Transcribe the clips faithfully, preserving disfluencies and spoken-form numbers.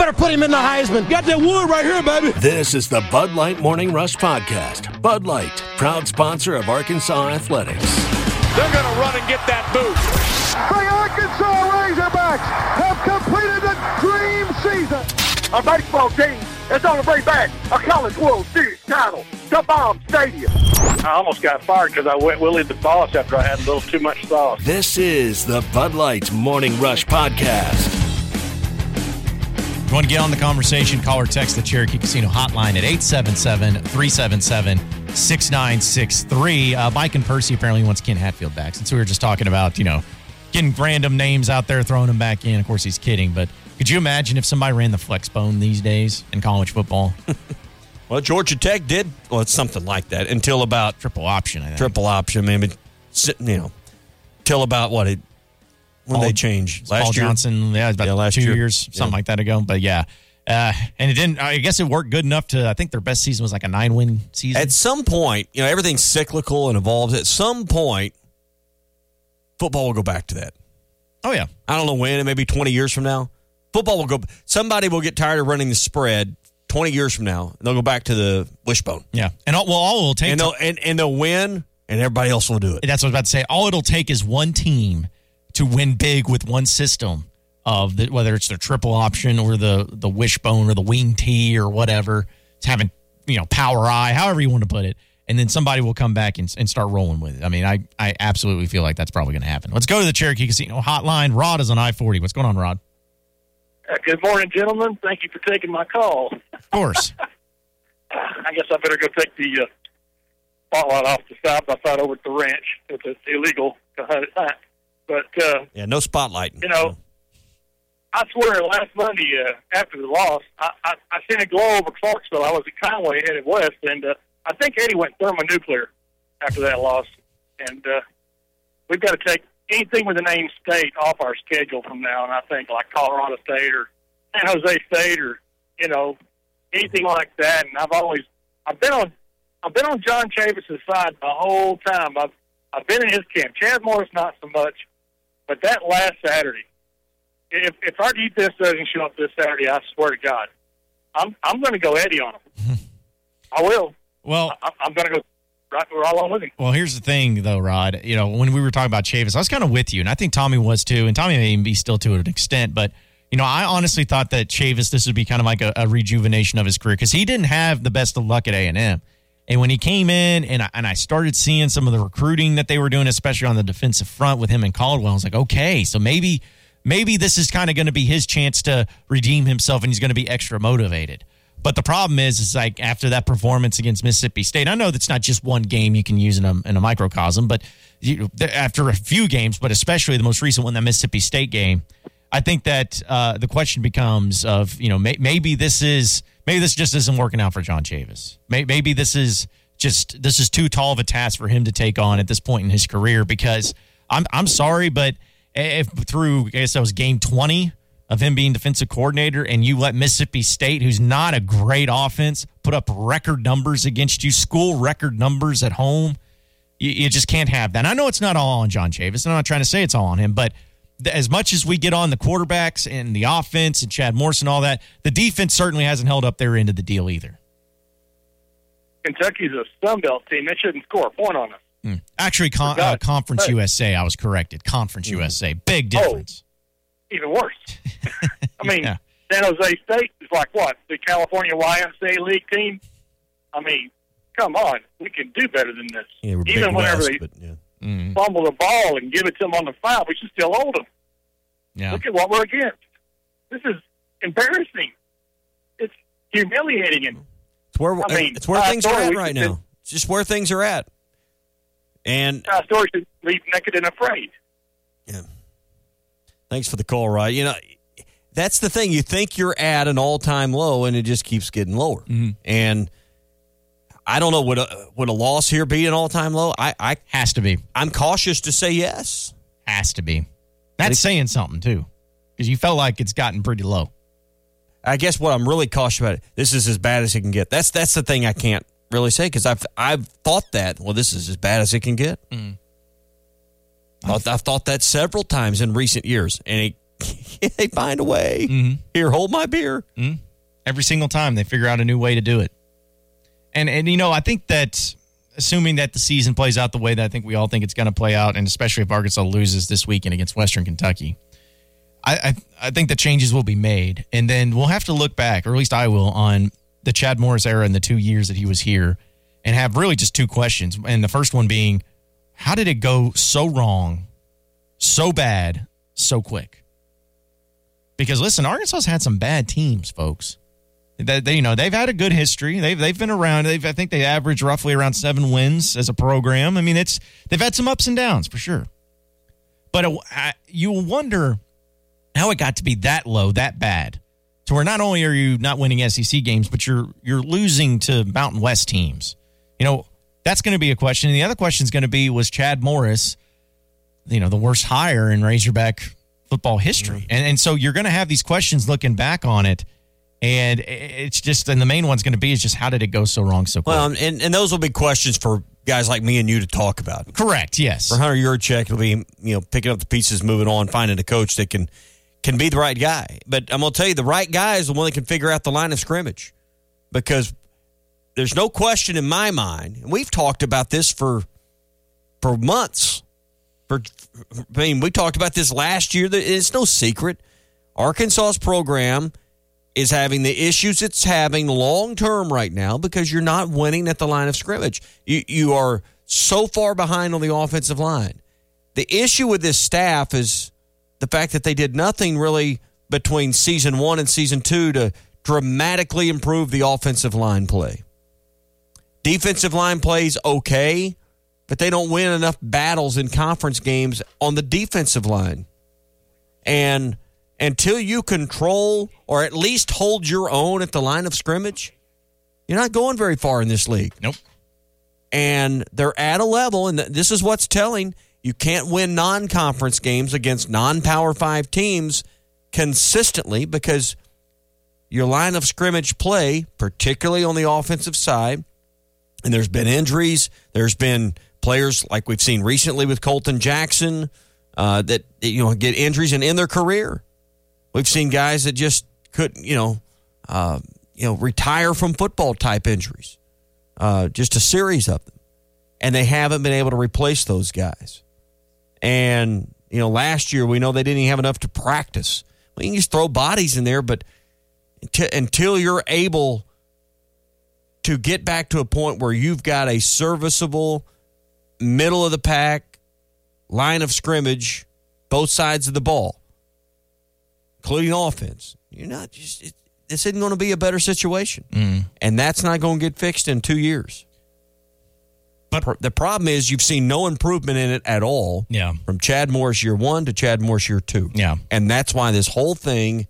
better put him in the Heisman. Got that wood right here, baby. This is the Bud Light Morning Rush Podcast. Bud Light, proud sponsor of Arkansas Athletics. They're going to run and get that boot. The Arkansas Razorbacks have completed the dream season. A baseball team is on the way back a College World Series title to Baum Stadium. I almost got fired because I went Willie the Boss after I had a little too much sauce. This is the Bud Light Morning Rush Podcast. If you want to get on the conversation, call or text the Cherokee Casino hotline at eight seven seven, three seven seven, six nine six three. Uh, Mike and Percy apparently wants Ken Hatfield back. Since we were just talking about, you know, getting random names out there, throwing them back in. Of course, he's kidding. But could you imagine if somebody ran the flex bone these days in college football? Well, Georgia Tech did. Well, it's something like that until about triple option. I think. Triple option, maybe. You know, till about what it. When Paul, they changed last Paul year? Johnson, yeah, it was about yeah, last two year. years, something yeah. like that ago. But yeah, uh, and it didn't. I guess it worked good enough to. I think their best season was like a nine-win season. At some point, you know, everything's cyclical and evolves. At some point, football will go back to that. Oh yeah, I don't know when. Maybe twenty years from now, football will go. Somebody will get tired of running the spread. Twenty years from now, and they'll go back to the wishbone. Yeah, and all, well, all it'll take, and they'll, and, and they'll win, and everybody else will do it. That's what I was about to say. All it'll take is one team to win big with one system of the, whether it's the triple option or the the wishbone or the wing T or whatever. It's having, you know, power I, however you want to put it, and then somebody will come back and, and start rolling with it. I mean, I I absolutely feel like that's probably going to happen. Let's go to the Cherokee Casino hotline. Rod is on I forty. What's going on, Rod? Uh, good morning, gentlemen. Thank you for taking my call. Of course. I guess I better go take the uh, spotlight off the south. I thought over at the ranch. It's, it's illegal to hunt at night. But, uh, yeah, no spotlighting. You know, I swear last Monday uh, after the loss, I, I, I seen a glow over Clarksville. I was at Conway headed west, and uh, I think Eddie went thermonuclear after that loss. And uh, we've got to take anything with the name state off our schedule from now on. I think like Colorado State or San Jose State or, you know, anything like that. And I've always, I've been on, I've been on John Chavis's side the whole time. I've, I've been in his camp. Chad Morris, not so much. But that last Saturday, if if our defense doesn't show up this Saturday, I swear to God, I'm I'm going to go Eddie on him. I will. Well, I, I'm going to go right along with him. Well, here's the thing, though, Rod. You know, when we were talking about Chavis, I was kind of with you, and I think Tommy was too, and Tommy may even be still to an extent. But you know, I honestly thought that Chavis, this would be kind of like a, a rejuvenation of his career because he didn't have the best of luck at A and M. And when he came in and I, and I started seeing some of the recruiting that they were doing, especially on the defensive front with him and Caldwell, I was like, okay, so maybe maybe this is kind of going to be his chance to redeem himself and he's going to be extra motivated. But the problem is, is like after that performance against Mississippi State, I know that's not just one game you can use in a, in a microcosm, but you, after a few games, but especially the most recent one, that Mississippi State game, I think that uh, the question becomes of, you know, may, maybe this is – Maybe this just isn't working out for John Chavis. Maybe this is just this is too tall of a task for him to take on at this point in his career. Because I'm I'm sorry, but if through I guess that was game twenty of him being defensive coordinator, and you let Mississippi State, who's not a great offense, put up record numbers against you, school record numbers at home, you, you just can't have that. And I know it's not all on John Chavis. I'm not trying to say it's all on him, but as much as we get on the quarterbacks and the offense and Chad Morris and all that, the defense certainly hasn't held up their end of the deal either. Kentucky's a Sun Belt team. They shouldn't score a point on us. Mm. Actually, con- uh, Conference hey. U S A, I was corrected. Conference mm. U S A. Big difference. Oh, even worse. I mean, yeah. San Jose State is like what? The California Y M C A League team? I mean, come on. We can do better than this. Yeah, we're even Big whenever West, they but, yeah. Mm. fumble the ball and give it to them on the foul, we should still hold them. Yeah. Look at what we're against. This is embarrassing. It's humiliating. And it's where, I mean, it's where things are at right now. Just, it's just where things are at. And uh, story should leave naked and afraid. Yeah. Thanks for the call, Rod. You know, that's the thing. You think you're at an all-time low, and it just keeps getting lower. Mm-hmm. And I don't know, would a, would a loss here be an all-time low? I, I Has to be. I'm cautious to say yes. Has to be. That's saying something, too, because you felt like it's gotten pretty low. I guess what I'm really cautious about, this is as bad as it can get. That's that's the thing I can't really say, because I've, I've thought that, well, this is as bad as it can get. Mm. I've, I've thought that several times in recent years, and it they find a way. Mm-hmm. Here, hold my beer. Mm-hmm. Every single time they figure out a new way to do it. And, and you know, I think that assuming that the season plays out the way that I think we all think it's going to play out, and especially if Arkansas loses this weekend against Western Kentucky, I, I I think the changes will be made. And then we'll have to look back, or at least I will, on the Chad Morris era in the two years that he was here and have really just two questions. And the first one being, how did it go so wrong, so bad, so quick? Because, listen, Arkansas's had some bad teams, folks. They, they, you know, they've had a good history. They've they've been around. They've, I think they average roughly around seven wins as a program. I mean, it's they've had some ups and downs for sure. But it, I, you wonder how it got to be that low, that bad, to where not only are you not winning S E C games, but you're you're losing to Mountain West teams. You know, that's going to be a question. And the other question is going to be, was Chad Morris, you know, the worst hire in Razorback football history? And and so you're going to have these questions looking back on it. And it's just, and the main one's going to be is just how did it go so wrong so quick? Well, and, and those will be questions for guys like me and you to talk about. Correct, yes. For Hunter Yurchek, it'll be, you know, picking up the pieces, moving on, finding a coach that can can be the right guy. But I'm going to tell you, the right guy is the one that can figure out the line of scrimmage. Because there's no question in my mind, and we've talked about this for for months. For I mean, we talked about this last year. It's no secret. Arkansas's program is having the issues it's having long-term right now because you're not winning at the line of scrimmage. You you are so far behind on the offensive line. The issue with this staff is the fact that they did nothing really between season one and season two to dramatically improve the offensive line play. Defensive line plays okay, but they don't win enough battles in conference games on the defensive line. And until you control or at least hold your own at the line of scrimmage, you're not going very far in this league. Nope. And they're at a level, and this is what's telling, you can't win non-conference games against non-Power five teams consistently because your line of scrimmage play, particularly on the offensive side, and there's been injuries, there's been players like we've seen recently with Colton Jackson uh, that you know get injuries and end their career. We've seen guys that just couldn't, you know, uh, you know, retire from football type injuries, uh, just a series of them, and they haven't been able to replace those guys. And you know, last year we know they didn't even have enough to practice. Well, you can just throw bodies in there, but t- until you're able to get back to a point where you've got a serviceable middle of the pack line of scrimmage, both sides of the ball, including offense, you're not just, it, this isn't going to be a better situation. Mm. And that's not going to get fixed in two years. But the problem is you've seen no improvement in it at all. Yeah. From Chad Morris year one to Chad Morris year two. Yeah. And that's why this whole thing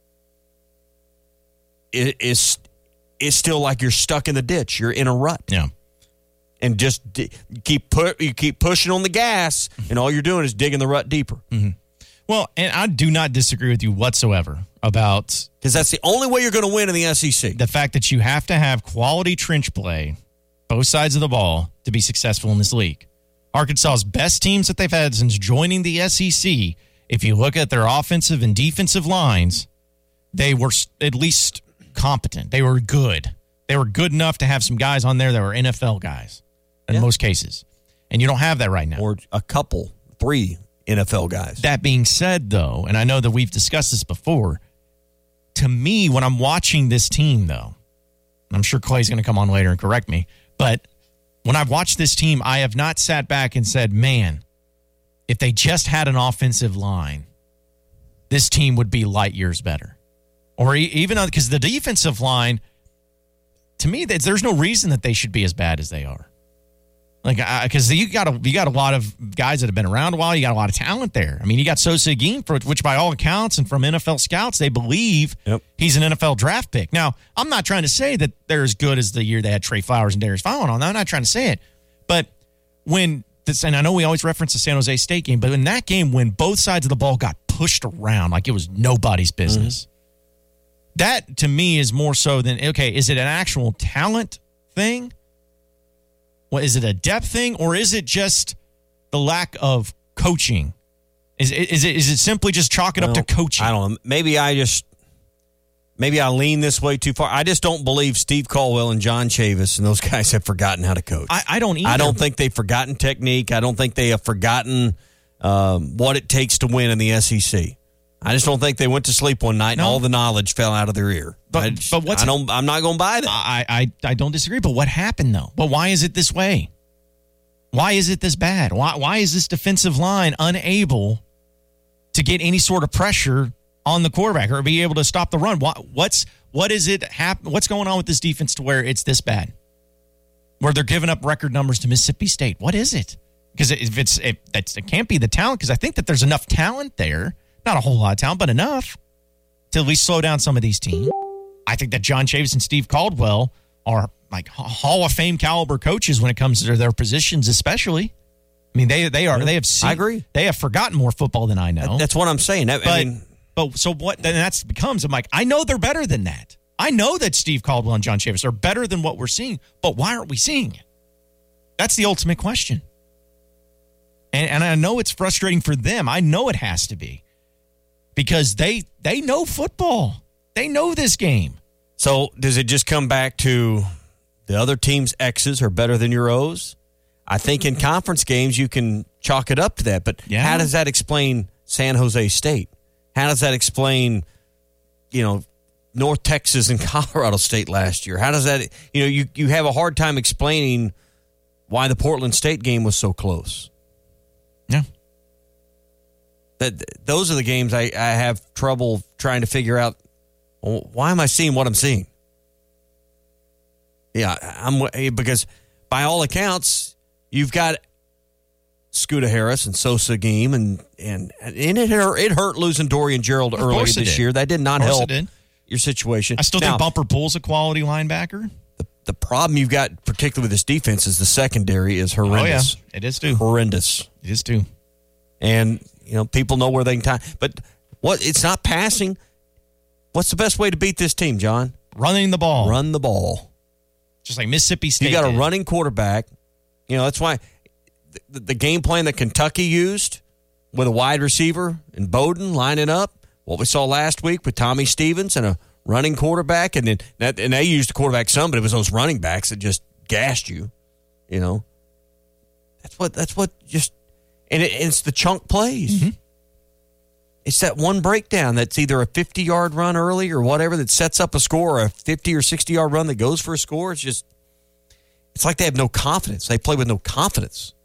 is, is, is still like you're stuck in the ditch. You're in a rut. Yeah. And just d- keep put you keep pushing on the gas, and all you're doing is digging the rut deeper. Mm-hmm. Well, and I do not disagree with you whatsoever about... Because that's the only way you're going to win in the S E C. The fact that you have to have quality trench play, both sides of the ball, to be successful in this league. Arkansas's best teams that they've had since joining the S E C, if you look at their offensive and defensive lines, they were at least competent. They were good. They were good enough to have some guys on there that were N F L guys in yeah. most cases. And you don't have that right now. Or a couple, three N F L guys. That being said, though, and I know that we've discussed this before, to me, when I'm watching this team, though, and I'm sure Clay's going to come on later and correct me, but when I've watched this team, I have not sat back and said, man, if they just had an offensive line, this team would be light years better. Or even because the defensive line, to me, there's no reason that they should be as bad as they are. Like, because you got a you got a lot of guys that have been around a while. You got a lot of talent there. I mean, you got Sosa Agin, for which by all accounts and from N F L scouts, they believe yep. he's an N F L draft pick. Now, I'm not trying to say that they're as good as the year they had Trey Flowers and Darius Fallon on. I'm not trying to say it, but when this, and I know we always reference the San Jose State game, but in that game when both sides of the ball got pushed around like it was nobody's business, mm-hmm. that to me is more so than okay. Is it an actual talent thing? What, is it a depth thing, or is it just the lack of coaching Is, is, it, is it simply just chalk it well, up to coaching? I don't know. Maybe I just maybe I lean this way too far. I just don't believe Steve Caldwell and John Chavis and those guys have forgotten how to coach. I, I don't either. I don't think they've forgotten technique. I don't think they have forgotten um, what it takes to win in the S E C. I just don't think they went to sleep one night no. and all the knowledge fell out of their ear. But, I just, but what's I don't, I'm not going to buy that. I, I, I don't disagree, but what happened, though? But why is it this way? Why is it this bad? Why, why is this defensive line unable to get any sort of pressure on the quarterback or be able to stop the run? What, what's what is it hap- What's going on with this defense to where it's this bad? Where they're giving up record numbers to Mississippi State? What is it? Because if it's if it's, it can't be the talent, because I think that there's enough talent there. Not a whole lot of talent, but enough to at least slow down some of these teams. I think that John Chavis and Steve Caldwell are like Hall of Fame caliber coaches when it comes to their positions, especially. I mean, they they are they have seen, I agree. They have forgotten more football than I know. That's what I'm saying. I, but, I mean, but so what? Then that becomes. I'm like, I know they're better than that. I know that Steve Caldwell and John Chavis are better than what we're seeing. But why aren't we seeing it? That's the ultimate question. And and I know it's frustrating for them. I know it has to be. Because they they know football. They know this game. So does it just come back to the other team's X's are better than your O's? I think in conference games you can chalk it up to that. But yeah. How does that explain San Jose State? How does that explain, you know, North Texas and Colorado State last year? How does that, you know, you, you have a hard time explaining why the Portland State game was so close. Yeah. That those are the games I, I have trouble trying to figure out. Well, why am I seeing what I'm seeing? Yeah, I'm because by all accounts, you've got Scooter Harris and Sosa Game, and and and it hurt, it hurt losing Dorian Gerald earlier this did. year. That did not help did. your situation. I still now, think Bumper Pool's a quality linebacker. The, the problem you've got, particularly with this defense, is the secondary is horrendous. Oh, yeah. It is too. Horrendous. It is too. And you know, people know where they can time. But what? It's not passing. What's the best way to beat this team, John? Running the ball. Run the ball. Just like Mississippi State. You got did. a running quarterback. You know, that's why the, the game plan that Kentucky used with a wide receiver and Bowden lining up, what we saw last week with Tommy Stevens and a running quarterback, and then that, and they used the quarterback some, but it was those running backs that just gassed you. You know, that's what that's what just. And it, it's the chunk plays. Mm-hmm. It's that one breakdown that's either a fifty-yard run early or whatever that sets up a score, or a fifty- or sixty-yard run that goes for a score. It's just, it's like they have no confidence. They play with no confidence.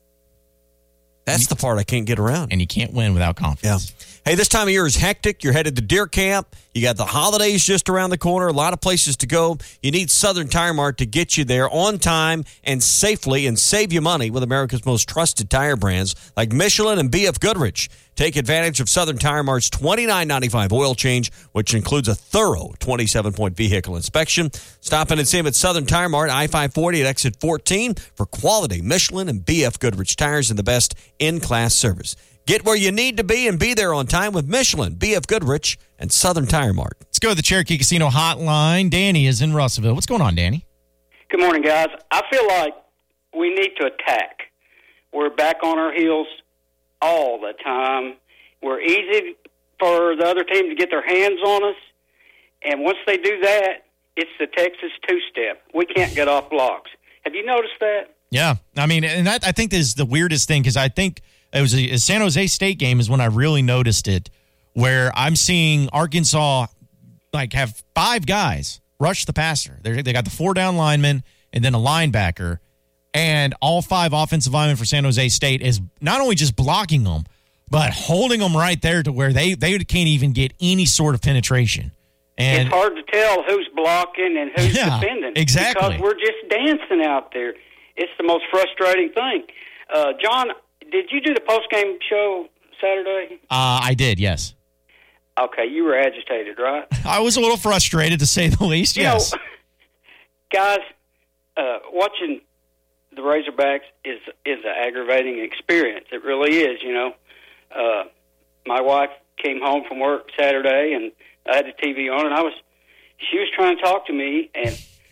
That's the part I can't get around. And you can't win without confidence. Yeah. Hey, this time of year is hectic. You're headed to deer camp. You got the holidays just around the corner. A lot of places to go. You need Southern Tire Mart to get you there on time and safely and save you money with America's most trusted tire brands like Michelin and B F Goodrich. Take advantage of Southern Tire Mart's twenty-nine ninety-five oil change, which includes a thorough twenty-seven point vehicle inspection. Stop in and see them at Southern Tire Mart, I five forty at exit fourteen for quality Michelin and B F Goodrich tires and the best in-class service. Get where you need to be and be there on time with Michelin, B F Goodrich, and Southern Tire Mart. Let's go to the Cherokee Casino hotline. Danny is in Russellville. What's going on, Danny? Good morning, guys. I feel like we need to attack. We're back on our heels all the time. We're easy for the other team to get their hands on us. And once they do that, it's the Texas two-step. We can't get off blocks. Have you noticed that? Yeah. I mean, and that I think is the weirdest thing, because I think it was a, a San Jose State game is when I really noticed it, where I'm seeing Arkansas like have five guys rush the passer. They're, they got the four down lineman and then a linebacker, and all five offensive linemen for San Jose State is not only just blocking them, but holding them right there to where they, they can't even get any sort of penetration. And it's hard to tell who's blocking and who's yeah, defending. Exactly. Because we're just dancing out there. It's the most frustrating thing. Uh, John, did you do the post-game show Saturday? Uh, I did, yes. Okay, you were agitated, right? I was a little frustrated, to say the least, you yes. know, guys, uh, watching the Razorbacks is is an aggravating experience. It really is, you know. Uh, my wife came home from work Saturday, and I had the T V on, and I was, she was trying to talk to me, and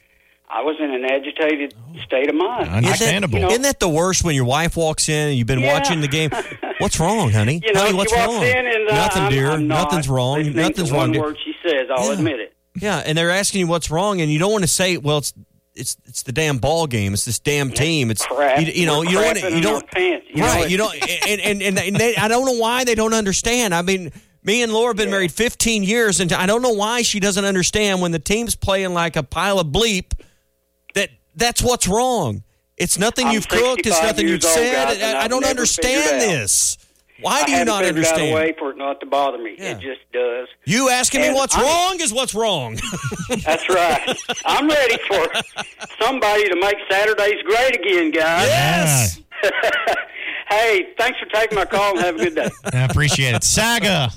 I was in an agitated state of mind. Understandable. Isn't that, you know, isn't that the worst when your wife walks in and you've been Yeah. watching the game? What's wrong, honey? You know, honey, what's she walks wrong? in and, uh, Nothing, I'm, dear. I'm not Nothing's wrong. listening Nothing's to wrong, one dear. word she says, I'll Yeah. admit it. Yeah, and they're asking you what's wrong, and you don't want to say, "Well, it's it's it's the damn ball game. It's this damn team. It's Crap. you, you know We're you don't want crapping to, you in don't our pants, you know right it. you don't and and, and, and they, I don't know why they don't understand. I mean, me and Laura have been Yeah. married fifteen years, and I don't know why she doesn't understand when the team's playing like a pile of bleep that that's what's wrong. It's nothing I'm you've cooked. It's sixty-five nothing you've years old, said. guys, and I, I I've don't never understand figured out. this. Why do I you not haven't figured out a understand? way for it not to bother me. Yeah. It just does. You asking me And what's I'm- wrong is what's wrong. That's right. I'm ready for somebody to make Saturdays great again, guys. Yes. Hey, thanks for taking my call and have a good day. I appreciate it. Saga.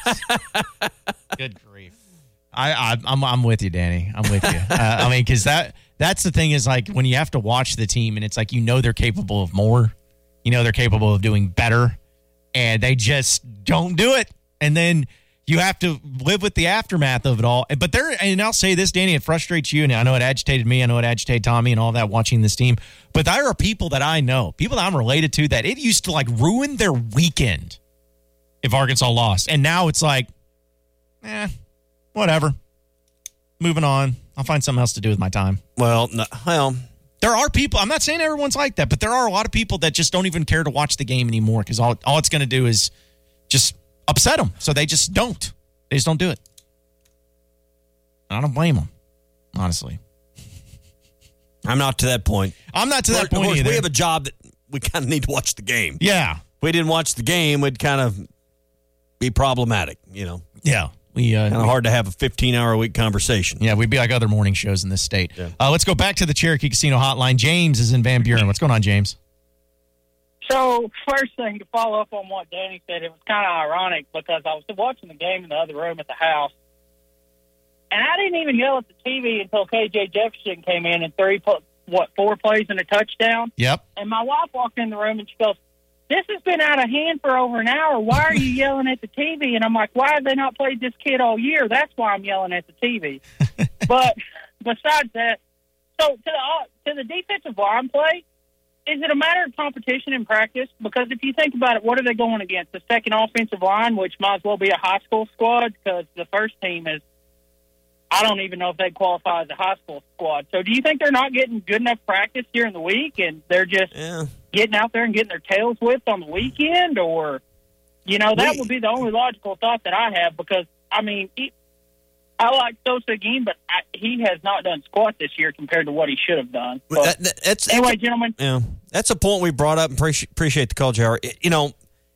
Good grief. I, I I'm I'm with you, Danny. I'm with you. Uh, I mean, because that that's the thing is like when you have to watch the team and it's like you know they're capable of more, you know they're capable of doing better, and they just don't do it, and then you have to live with the aftermath of it all. But there, and I'll say this, Danny, it frustrates you, and I know it agitated me, I know it agitated Tommy, and all that watching this team. But there are people that I know, people that I'm related to, that it used to like ruin their weekend if Arkansas lost, and now it's like, eh, whatever. Moving on. I'll find something else to do with my time. Well, no, well, There are people, I'm not saying everyone's like that, but there are a lot of people that just don't even care to watch the game anymore because all, all it's going to do is just upset them. So they just don't. They just don't do it. I don't blame them, honestly. I'm not to that point. I'm not to that Of point course, either. we have a job that we kind of need to watch the game. yeah. If we didn't watch the game, it'd kind of be problematic, you know. Yeah. We, uh, Kind of hard to have a fifteen-hour-a-week conversation. Yeah, we'd be like other morning shows in this state. Yeah. Uh, let's go back to the Cherokee Casino hotline. James is in Van Buren. What's going on, James? So, first thing, to follow up on what Danny said, it was kind of ironic because I was watching the game in the other room at the house, and I didn't even yell at the T V until K J Jefferson came in and three, what, four plays and a touchdown. Yep. And my wife walked in the room and she goes, "This has been out of hand for over an hour. Why are you yelling at the T V?" And I'm like, "Why have they not played this kid all year? That's why I'm yelling at the T V." But besides that, so to the uh, to the defensive line play, is it a matter of competition in practice? Because if you think about it, what are they going against? The second offensive line, which might as well be a high school squad, because the first team is, I don't even know if they qualify as a high school squad. So do you think they're not getting good enough practice during the week and they're just Yeah. getting out there and getting their tails whipped on the weekend? Or, you know, that We- would be the only logical thought that I have, because, I mean, he, I like Sosa again, but I, he has not done squat this year compared to what he should have done. But That- that- that's, anyway, that's a- gentlemen. Yeah, that's a point we brought up and appreciate, appreciate the call, J R. It- You know,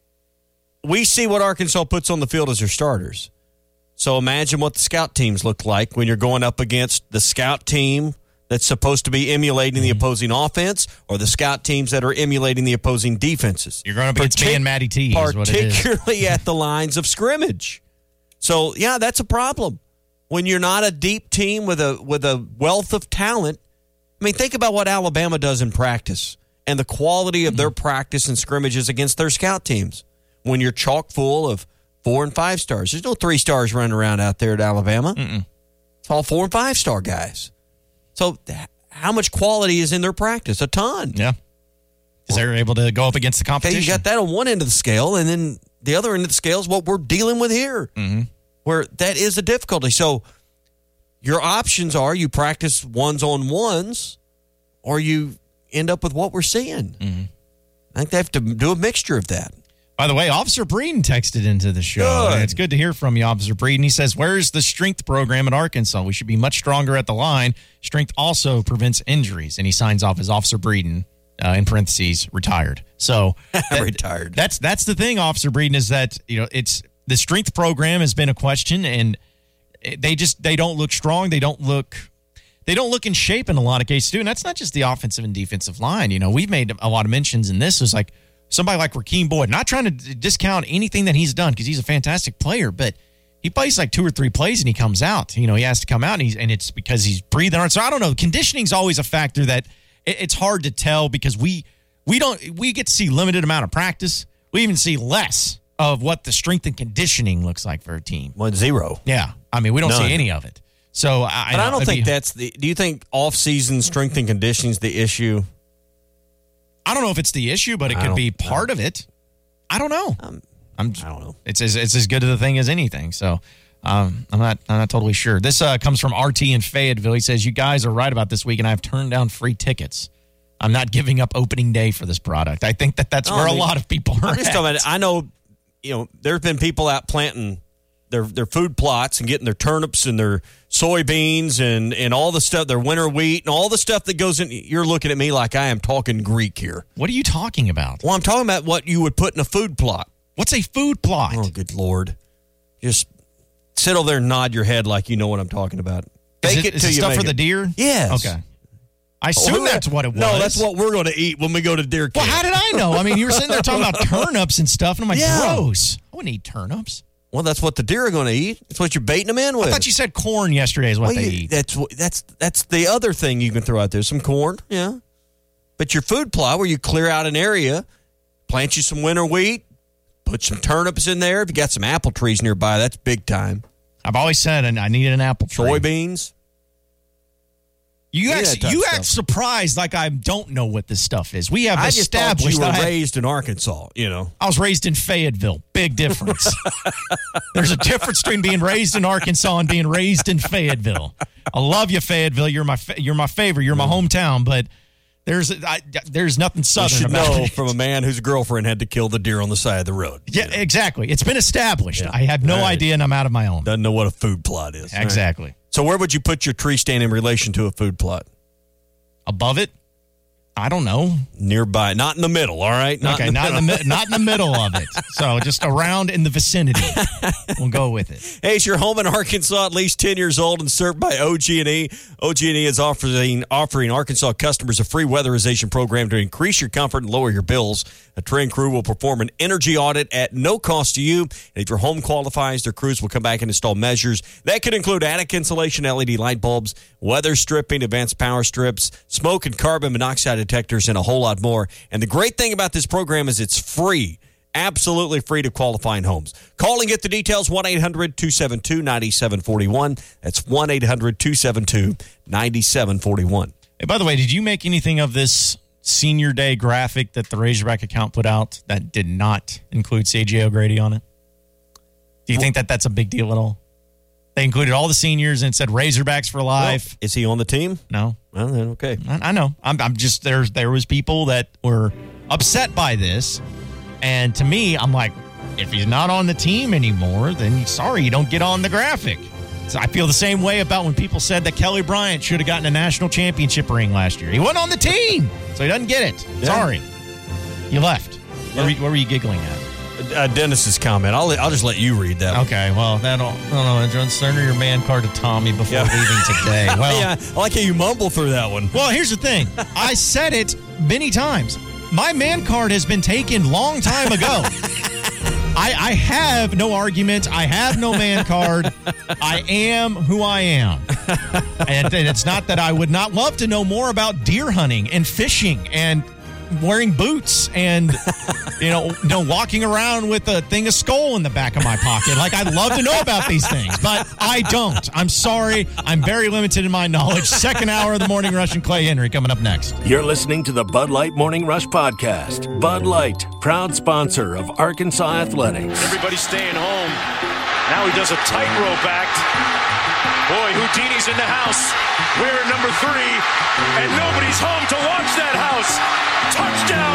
we see what Arkansas puts on the field as their starters. So imagine what the scout teams look like when you're going up against the scout team that's supposed to be emulating the opposing offense, or the scout teams that are emulating the opposing defenses. You're going up against me and Matty T. is what it is. Particularly at the lines of scrimmage. So, yeah, that's a problem. When you're not a deep team with a with a wealth of talent, I mean, think about what Alabama does in practice and the quality of their practice and scrimmages against their scout teams. When you're chock full of four and five stars. There's no three stars running around out there at Alabama. Mm-mm. It's all four and five star guys. So th- how much quality is in their practice? A ton. Yeah. Because they're able to go up against the Okay, competition. you got that on one end of the scale, and then the other end of the scale is what we're dealing with here, mm-hmm. where that is a difficulty. So your options are you practice ones on ones, or you end up with what we're seeing. Mm-hmm. I think they have to do a mixture of that. By the way, Officer Breeden texted into the show. Good. It's good to hear from you, Officer Breeden. He says, "Where's the strength program at Arkansas? We should be much stronger at the line. Strength also prevents injuries." And he signs off as Officer Breeden, uh, in parentheses, retired. So that- Retired. That's that's the thing, Officer Breeden, is that, you know, it's the strength program has been a question, and they just they don't look strong. They don't look they don't look in shape in a lot of cases too. And that's not just the offensive and defensive line. You know, we've made a lot of mentions in this. It's like somebody like Rakeem Boyd, not trying to discount anything that he's done because he's a fantastic player, but he plays like two or three plays and he comes out. You know, he has to come out, and, he's, and it's because he's breathing hard. So I don't know. Conditioning's always a factor that it, it's hard to tell because we we don't we get to see limited amount of practice. We even see less of what the strength and conditioning looks like for a team. One zero. Yeah, I mean we don't None. see any of it. So I, but I, know, don't think be, that's the. Do you think off-season strength and conditioning is the issue? I don't know if it's the issue, but it could be part know. of it. I don't know. Um, I'm. I don't know. It's as it's as good of a thing as anything. So. Um, I'm not. I'm not totally sure. This uh, comes from R T in Fayetteville. He says, "You guys are right about this week, and I've turned down free tickets. I'm not giving up opening day for this product. I think that that's oh, where I mean, a lot of people are." I'm just talking about, I know, you know, there's been people out planting their their food plots and getting their turnips and their soybeans and and all the stuff, their winter wheat and all the stuff that goes in. You're looking at me like I am talking Greek here. What are you talking about? Well, I'm talking about what you would put in a food plot. What's a food plot? Oh, good Lord! Just. Sit over there and nod your head like you know what I'm talking about. Bake Is it, it is till it you stuff make for it. the deer? Yes. Okay. I assume oh, that's what it was. No, that's what we're going to eat when we go to deer camp. Well, how did I know? I mean, you were sitting there talking about turnips and stuff, and I'm like, yeah. gross. I wouldn't eat turnips. Well, that's what the deer are going to eat. That's what you're baiting them in with. I thought you said corn yesterday is what well, they you, eat. That's that's that's the other thing you can throw out there. Some corn, yeah. But your food plot where you clear out an area, plant you some winter wheat, put some turnips in there. If you got some apple trees nearby, that's big time. I've always said I needed an apple tree. Soybeans. You yeah, act, you act surprised like I don't know what this stuff is. We have I established just thought you were that raised in Arkansas, you know. I was raised in Fayetteville. Big difference. There's a difference between being raised in Arkansas and being raised in Fayetteville. I love you, Fayetteville. You're my you're my favorite. You're my hometown, but there's I, there's nothing southern you should about know it. From a man whose girlfriend had to kill the deer on the side of the road. Yeah, you know? Exactly. It's been established. Yeah. I have no right. idea, and I'm out of my own. Doesn't know what a food plot is. Exactly. Right. So where would you put your tree stand in relation to a food plot? Above it? I don't know. Nearby, not in the middle. All right. Not okay, in not in the not in the middle of it. So just around in the vicinity. We'll go with it. Hey, is your home in Arkansas at least ten years old and served by O G and E? O G and E is offering offering Arkansas customers a free weatherization program to increase your comfort and lower your bills. A trained crew will perform an energy audit at no cost to you. And if your home qualifies, their crews will come back and install measures. That could include attic insulation, L E D light bulbs, weather stripping, advanced power strips, smoke and carbon monoxide detectors, and a whole lot more. And the great thing about this program is it's free. Absolutely free to qualifying homes. Call and get the details, one eight hundred two seven two nine seven four one. That's one eight hundred two seven two nine seven four one. Hey, by the way, did you make anything of this Senior Day graphic that the Razorback account put out that did not include C J O'Grady on it? Do you well, think that that's a big deal at all? They included all the seniors and it said Razorbacks for life. Well, is he on the team? No. Well, then, okay. I, I know. I'm, I'm just, there, there was people that were upset by this. And to me, I'm like, if he's not on the team anymore, then sorry, you don't get on the graphic. So I feel the same way about when people said that Kelly Bryant should have gotten a national championship ring last year. He wasn't on the team, so he doesn't get it. Yeah. Sorry. You left. Yeah. Where, were you, where were you giggling at? Uh, Dennis's comment. I'll I'll just let you read that one. Okay, well, that'll, I don't know. John Sterner, your man card to Tommy before yeah. leaving today. Well, yeah, I like how you mumble through that one. Well, here's the thing. I said it many times. My man card has been taken long time ago. I, I have no argument. I have no man card. I am who I am. And, and it's not that I would not love to know more about deer hunting and fishing and wearing boots and, you know, you know, walking around with a thing of skull in the back of my pocket. Like, I'd love to know about these things, but I don't. I'm sorry. I'm very limited in my knowledge. Second hour of the Morning Rush and Clay Henry coming up next. You're listening to the Bud Light Morning Rush podcast. Bud Light, proud sponsor of Arkansas Athletics. Everybody's staying home. Now he does a tightrope act. Boy, Houdini's in the house. We're at number three, and nobody's home to watch that house. Touchdown,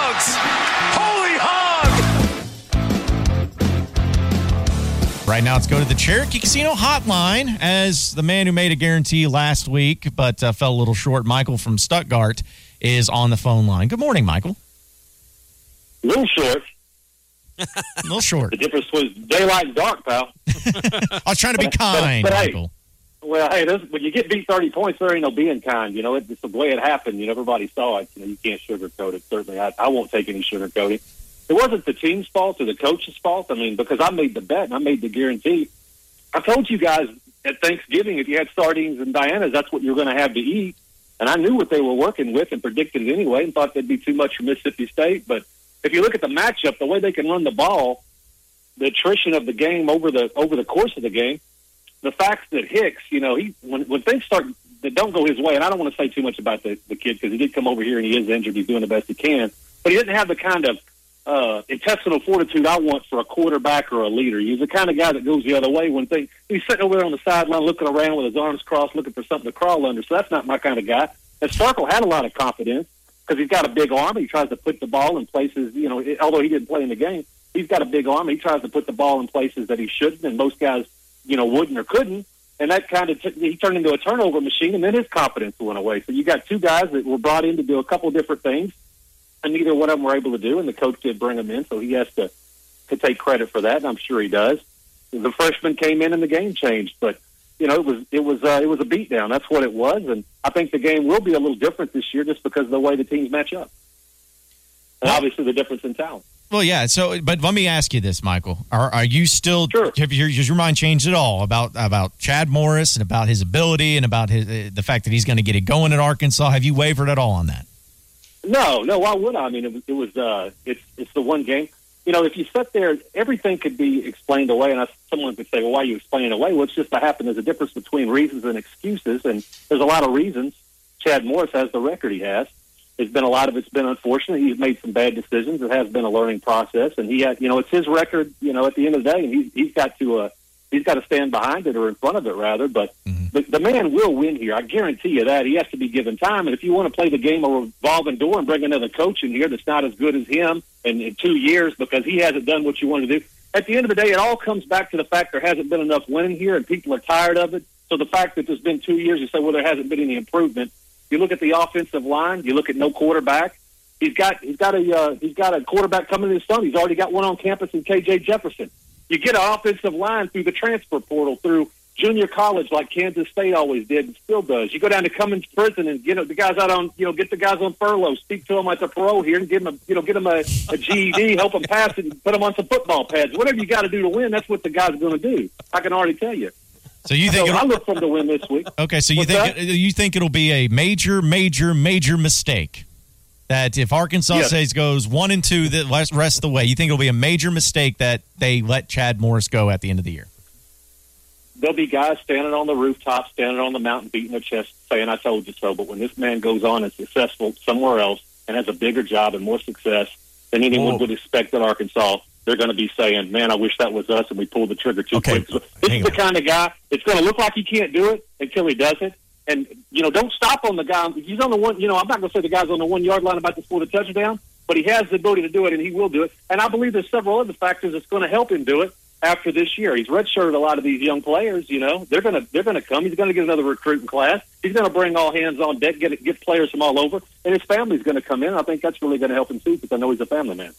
Hogs! Holy Hog! Right now, let's go to the Cherokee Casino hotline as the man who made a guarantee last week but uh, fell a little short, Michael from Stuttgart, is on the phone line. Good morning, Michael. A little short. A little short. The difference was daylight and dark, pal. I was trying to be but, kind, but, but Michael. Hey, well, hey, this, when you get beat thirty points, there ain't no being kind. You know, it, it's the way it happened. You know, everybody saw it. You know, you can't sugarcoat it. Certainly, I, I won't take any sugarcoating. It wasn't the team's fault or the coach's fault. I mean, because I made the bet and I made the guarantee. I told you guys at Thanksgiving, if you had sardines and Diana's, that's what you're going to have to eat. And I knew what they were working with and predicted it anyway and thought they'd be too much for Mississippi State. But if you look at the matchup, the way they can run the ball, the attrition of the game over the over the course of the game, the facts that Hicks, you know, he when when things start that don't go his way, and I don't want to say too much about the, the kid because he did come over here and he is injured. He's doing the best he can, but he didn't have the kind of uh, intestinal fortitude I want for a quarterback or a leader. He's the kind of guy that goes the other way when things. He's sitting over there on the sideline looking around with his arms crossed, looking for something to crawl under. So that's not my kind of guy. And Starkel had a lot of confidence because he's got a big arm. He tries to put the ball in places, you know, although he didn't play in the game, he's got a big arm. He tries to put the ball in places that he shouldn't, and most guys, you know, wouldn't or couldn't. And that kind of, t- he turned into a turnover machine, and then his confidence went away. So you got two guys that were brought in to do a couple of different things, and neither one of them were able to do, and the coach did bring them in, so he has to, to take credit for that, and I'm sure he does. The freshman came in and the game changed, but, you know, it was it was uh, it was a beatdown. That's what it was, and I think the game will be a little different this year just because of the way the teams match up, and well, obviously the difference in talent. Well, yeah. So, but let me ask you this, Michael: Are are you still? Sure. Have your, has your mind changed at all about about Chad Morris and about his ability and about his uh, the fact that he's going to get it going at Arkansas? Have you wavered at all on that? No, no. Why would I? I mean, it was, it was uh, it's it's the one game. You know, if you sit there, everything could be explained away, and I, someone could say, "Well, why are you explaining it away?" Well, it's just to happen. There's a difference between reasons and excuses, and there's a lot of reasons. Chad Morris has the record he has. It's been a lot of it's been unfortunate. He's made some bad decisions. It has been a learning process, and he had, you know, it's his record. You know, at the end of the day, and he's he's got to uh, he's got to stand behind it or in front of it rather. But mm-hmm. the, the man will win here. I guarantee you that. He has to be given time, and if you want to play the game of revolving door and bring another coach in here that's not as good as him in, in two years because he hasn't done what you want to do. At the end of the day, it all comes back to the fact there hasn't been enough winning here, and people are tired of it. So the fact that there's been two years, you say, well, there hasn't been any improvement. You look at the offensive line. You look at no quarterback. He's got he's got a uh, he's got a quarterback coming to his son. He's already got one on campus in K J Jefferson. You get an offensive line through the transfer portal, through junior college, like Kansas State always did and still does. You go down to Cummins Prison and get the guys out on you know get the guys on furlough, speak to them at the parole here, and give them a, you know get them a, a G E D, help them pass it, and put them on some football pads. Whatever you got to do to win, that's what the guys are going to do. I can already tell you. So you think so I look for them to win this week? Okay, so you What's think that? you think it'll be a major, major, major mistake that if Arkansas yes. says goes one and two the rest of the way, you think it'll be a major mistake that they let Chad Morris go at the end of the year? There'll be guys standing on the rooftop, standing on the mountain, beating their chest, saying, I told you so. But when this man goes on and is successful somewhere else and has a bigger job and more success than anyone Whoa. would expect at Arkansas, they're going to be saying, man, I wish that was us and we pulled the trigger too Okay. quick. So this Hang is the on. kind of guy, it's going to look like he can't do it until he does it. And, you know, don't stop on the guy. He's on the one, you know, I'm not going to say the guy's on the one-yard line about to score the touchdown, but he has the ability to do it, and he will do it. And I believe there's several other factors that's going to help him do it after this year. He's redshirted a lot of these young players, you know. They're going to they're going to come. He's going to get another recruiting class. He's going to bring all hands on deck, get get players from all over, and his family's going to come in. I think that's really going to help him, too, because I know he's a family man.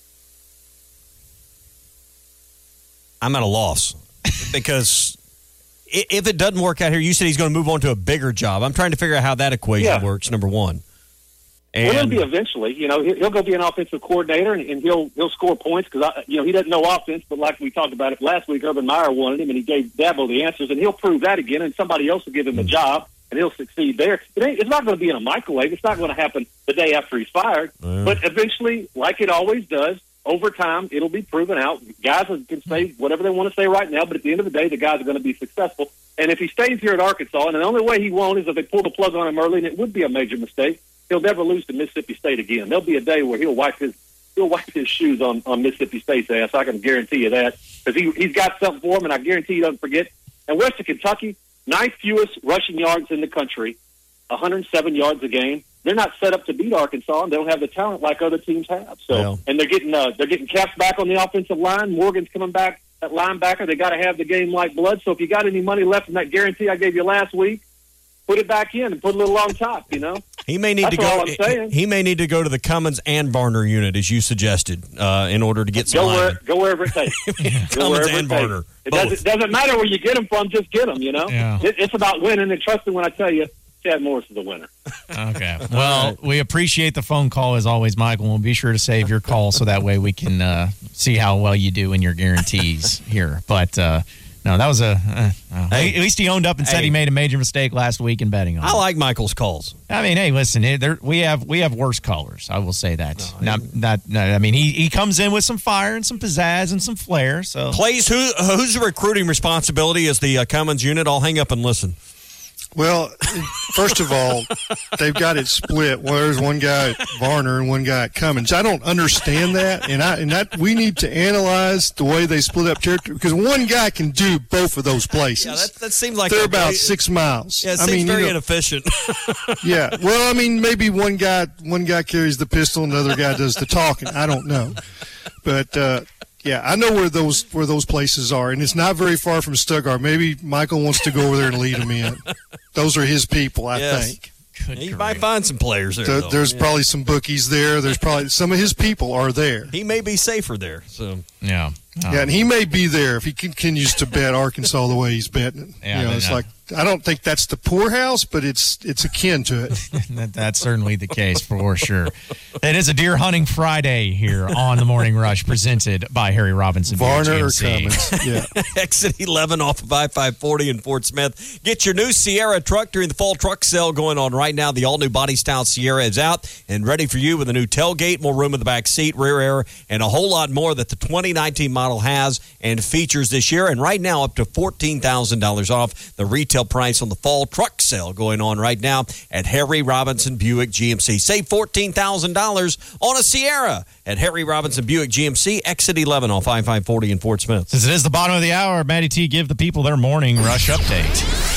I'm at a loss because i- if it doesn't work out here, you said he's going to move on to a bigger job. I'm trying to figure out how that equation Yeah. works, number one. And Well, it'll be eventually. You know, he'll, he'll go be an offensive coordinator, and, and he'll he'll score points because, you know, he doesn't know offense, but like we talked about it last week, Urban Meyer wanted him, and he gave Dabo the answers, and he'll prove that again, and somebody else will give him a job, and he'll succeed there. It ain't, it's not going to be in a microwave. It's not going to happen the day after he's fired. Yeah. But eventually, like it always does, over time, it'll be proven out. Guys can say whatever they want to say right now, but at the end of the day, the guys are going to be successful. And if he stays here at Arkansas, and the only way he won't is if they pull the plug on him early, and it would be a major mistake, he'll never lose to Mississippi State again. There'll be a day where he'll wipe his he'll wipe his shoes on, on Mississippi State's ass. I can guarantee you that because he he's got something for him, and I guarantee he doesn't forget. And Western Kentucky, ninth fewest rushing yards in the country, one hundred seven yards a game. They're not set up to beat Arkansas, and they don't have the talent like other teams have. So, Well. and they're getting uh, they're getting Caps back on the offensive line. Morgan's coming back at linebacker. They got to have the game like blood. So, if you got any money left in that guarantee I gave you last week, put it back in and put a little on top. You know, he may need That's to go. all I'm saying. He may need to go to the Cummins and Barner unit, as you suggested, uh, in order to get some go where, linemen. go wherever it takes. Go Cummins wherever and it takes. Barner. It both. doesn't, doesn't matter where you get them from. Just get them. You know, Yeah. it, it's about winning and trusting. When I tell you, Chad Morris is the winner. Okay. Well, we appreciate the phone call as always, Michael. We'll be sure to save your call so that way we can uh, see how well you do in your guarantees here. But uh, No, that was a. Uh, uh, Hey. at least he owned up and said Hey. he made a major mistake last week in betting on I it. like Michael's calls. I mean, hey, listen, it, there, we have we have worse callers. I will say that. No, not, not, no, I mean, he, he comes in with some fire and some pizzazz and some flair. So, Plays, who whose recruiting responsibility is the uh, Cummins unit? I'll hang up and listen. Well, first of all, they've got it split. Well, there's one guy at Varner and one guy at Cummins. I don't understand that, and I and that we need to analyze the way they split up territory because one guy can do both of those places. Yeah, that, that seems like they're a- about six miles. Yeah, it I seems mean, very you know, inefficient. yeah. Well, I mean, maybe one guy one guy carries the pistol and the other guy does the talking. I don't know, but. uh Yeah, I know where those where those places are, and it's not very far from Stuttgart. Maybe Michael wants to go over there and lead them in. Those are his people, I Yes. think. good He grief. might find some players there. There- though. there's Yeah. probably some bookies there. There's probably some of his people are there. He may be safer there. So yeah. Oh. Yeah, and he may be there if he continues to bet Arkansas the way he's betting. Yeah, you know, I it's know. like I don't think that's the poorhouse, but it's it's akin to it. that, that's certainly the case for sure. It is a deer hunting Friday here on the Morning Rush, presented by Harry Robinson. Varner or G M C. Cummins. Yeah. exit eleven off of I five forty in Fort Smith. Get your new Sierra truck during the fall truck sale going on right now. The all-new body style Sierra is out and ready for you with a new tailgate, more room in the back seat, rear air, and a whole lot more that the twenty nineteen model has and features this year. And right now, up to fourteen thousand dollars off the retail price on the fall truck sale going on right now at Harry Robinson Buick G M C. Save fourteen thousand dollars on a Sierra at Harry Robinson Buick G M C, exit eleven off I five forty in Fort Smith. Since it is the bottom of the hour, Maddie T, give the people their Morning Rush update.